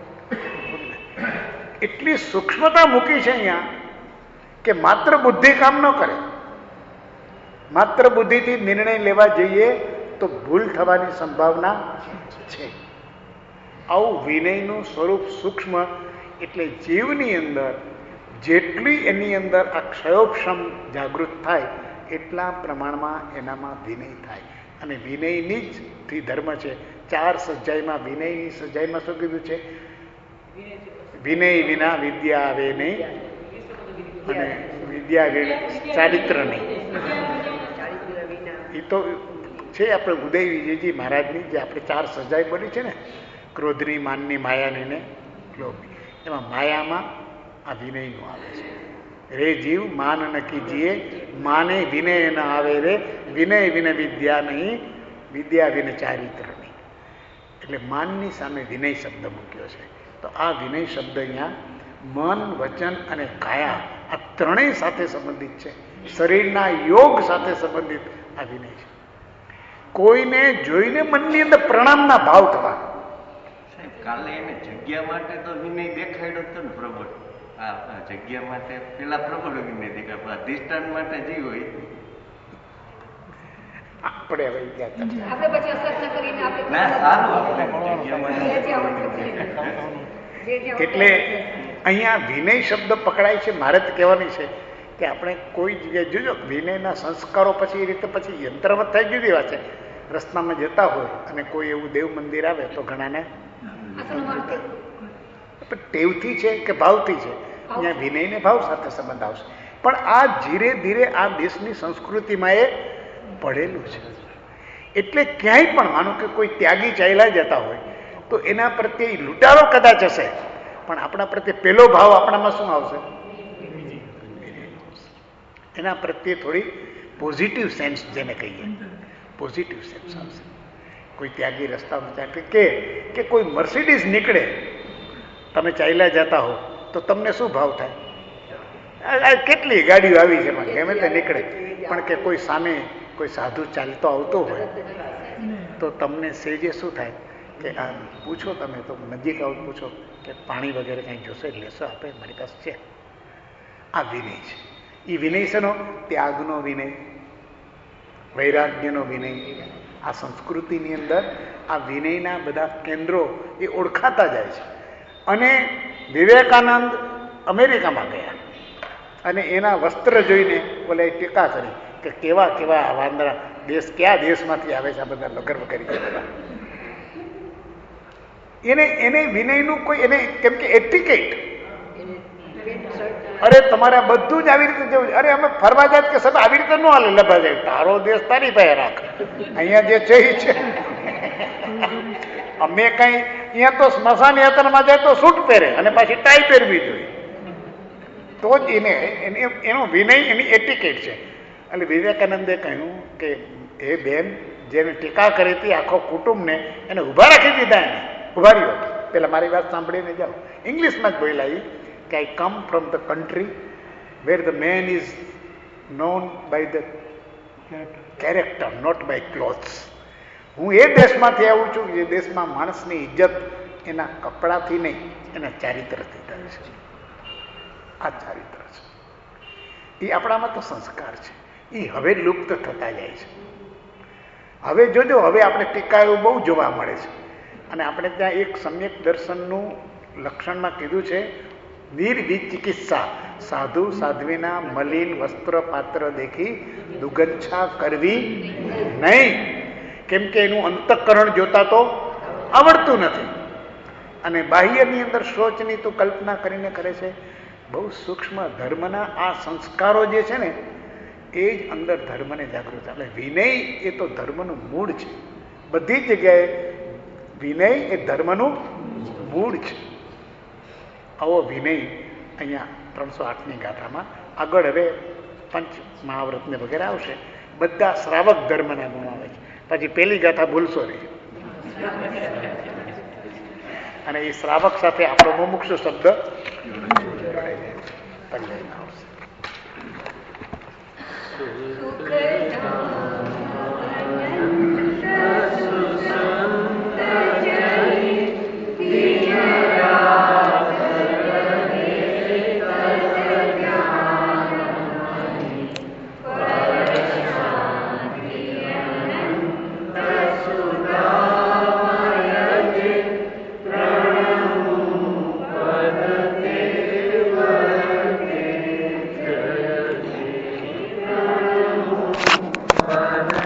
એટલી સૂક્ષ્મતા મૂકી છે અહીંયા કે માત્ર બુદ્ધિ કામ ન કરે. માત્ર બુદ્ધિથી નિર્ણય લેવા જઈએ તો ભૂલ થવાની સંભાવના છે. આવું વિનયનું સ્વરૂપ સૂક્ષ્મ, એટલે જીવની અંદર જેટલી એની અંદર આ ક્ષયોક્ષમ જાગૃત થાય એટલા પ્રમાણમાં એનામાં વિનય થાય. અને વિનયની જ થી ધર્મ છે. ચાર સજ્જાઈમાં વિનયની સજ્જાઈમાં શું કીધું છે? વિનય વિના વિદ્યા આવે નહીં, અને વિદ્યા ચારિત્ર નહીં. એ તો છે આપણે ઉદય વિજયજી મહારાજની જે આપણે ચાર સજાઈ બની છે ને, ક્રોધની, માનની, માયાની ને લોભની. એમાં માયામાં આ વિનયનું આવે છે. રે જીવ માન ન કીજીએ, માને વિનય ન આવે રે, વિનય વિન વિદ્યા નહીં, વિદ્યા વિન ચારિત્ર નહીં. એટલે માનની સામે વિનય શબ્દ મૂક્યો છે. તો આ વિનય શબ્દ અહીંયા મન, વચન અને કાયા આ ત્રણેય સાથે સંબંધિત છે. શરીરના યોગ સાથે સંબંધિત આ વિનય છે. કોઈને જોઈને મનની અંદર પ્રણામના ભાવ થવા. સાહેબ કાલે એને જગ્યા માટે તો વિનય દેખાડ્યો હતો ને પ્રબળ. આ જગ્યા માટે પેલા પ્રબળ વિનય દેખાડ્યો, અધિષ્ઠાન માટે જે હોય આપણે હવે આપણે પછી અસર ન કરીને આપણે ના સારું આપણે જગ્યા માટે. એટલે અહીંયા વિનય શબ્દ પકડાય છે. મારે તો કહેવાની છે કે આપણે કોઈ જગ્યાએ જોજો વિનયના સંસ્કારો પછી એ રીતે પછી યંત્રવત થઈ જુદી વાત છે. રસ્તામાં જતા હોય અને કોઈ એવું દેવ મંદિર આવે તો ઘણાને ટેવથી છે કે ભાવથી છે, અહીંયા વિનયને ભાવ સાથે સંબંધ આવશે. પણ આ ધીરે ધીરે આ દેશની સંસ્કૃતિમાં એ પડેલું છે. એટલે ક્યાંય પણ માનો કે કોઈ ત્યાગી ચાલ્યા જતા હોય તો એના પ્રત્યે લૂંટારો કદાચ હશે, પણ આપણા પ્રત્યે પેલો ભાવ આપણામાં શું આવશે? એના પ્રત્યે થોડી પોઝિટિવ સેન્સ જેને કહીએ, પોઝિટિવ સેન્સ આવશે. કોઈ ત્યાગી રસ્તામાં ચાલે કે કે કોઈ મર્સિડીઝ નીકળે, તમે ચાલ્યા જતા હો તો તમને શું ભાવ થાય? કેટલી ગાડીઓ આવી છે ગમે તે નીકળે, પણ કે કોઈ સામે કોઈ સાધુ ચાલતો આવતો હોય તો તમને સેજે શું થાય કે આ પૂછો, તમે તો નજીક આવો પૂછો કે પાણી વગેરે કંઈ જોશે લેશો? આપે મારી પાસે છે. આ વિનય છે. એ વિનય છે નો ત્યાગનો વિનય, વૈરાગ્યનો વિનય. આ સંસ્કૃતિની અંદર આ વિનયના બધા કેન્દ્રો એ ઓળખાતા જાય છે. અને વિવેકાનંદ અમેરિકામાં ગયા અને એના વસ્ત્ર જોઈને બોલે ટીકા કરી કે કેવા કેવા વાંદરા દેશ કયા દેશમાંથી આવે છે આ બધા લગર વગર બધા. એને એને વિનયનું કોઈ એને કેમ કે એટિકેટ, અરે તમારે આ બધું જ આવી રીતે જવું. અરે અમે ફરવા જાય કે સાહેબ આવી રીતે ન હાલે લભા જાય, તારો દેશ તારી પાસે રાખ, અહીંયા જે છે એ છે. અમે કઈ અહીંયા તો સ્મશાન યાત્રામાં જાય તો સૂટ પહેરે અને પાછી ટાઈ પહેરવી જોઈએ, તો જ એને એનો વિનય એની એટિકેટ છે. એટલે વિવેકાનંદે કહ્યું કે એ બેન જેને ટીકા કરી હતી આખો કુટુંબને એને ઊભા રાખી દીધા, એને ઊભા રહ્યો. પેલા મારી વાત સાંભળીને જાઓ. ઇંગ્લિશમાં જ બોલાઈ કે I come from the country where the man is known by the character not by clothes. હું એ દેશમાંથી આવું છું જે દેશમાં માણસની ઇજ્જત એના કપડાથી નહીં એના ચારિત્રથી થાય છે. આ ચારિત્ર છે, એ આપણામાં તો સંસ્કાર છે, એ હવે લુપ્ત થતા જાય છે. હવે જોજો, હવે આપણે ટીકાઓ બહુ જોવા મળે છે. અને આપણે ત્યાં એક સમ્યક દર્શનનું લક્ષણમાં કીધું છે, નિર્વિચિકિત્સા, સાધુ સાધ્વીના મલિન વસ્ત્ર પાત્ર દેખી દુગંછા કરવી નહીં. કેમ કે એનું અંતઃકરણ જોતા તો આવડતું નથી, અને બાહ્યની અંદર શોચની તો કલ્પના કરીને કરે છે. બહુ સૂક્ષ્મ ધર્મના આ સંસ્કારો જે છે ને એ જ અંદર ધર્મને જાગૃત. એટલે વિનય એ તો ધર્મનું મૂળ છે. બધી જ જગ્યાએ વિનય એ ધર્મનું મૂળ છે. આવો વિનય અહીંયા ત્રણસો આઠની ગાથામાં આગળ હવે પંચ મહાવ્રતને વગેરે આવશે. બધા શ્રાવક ધર્મના ગુણો આવે છે. પછી પેલી ગાથા ભૂલશો નહીં. અને એ શ્રાવક સાથે આપણો મુમુક્ષુ શબ્દ જોડાઈ જાય.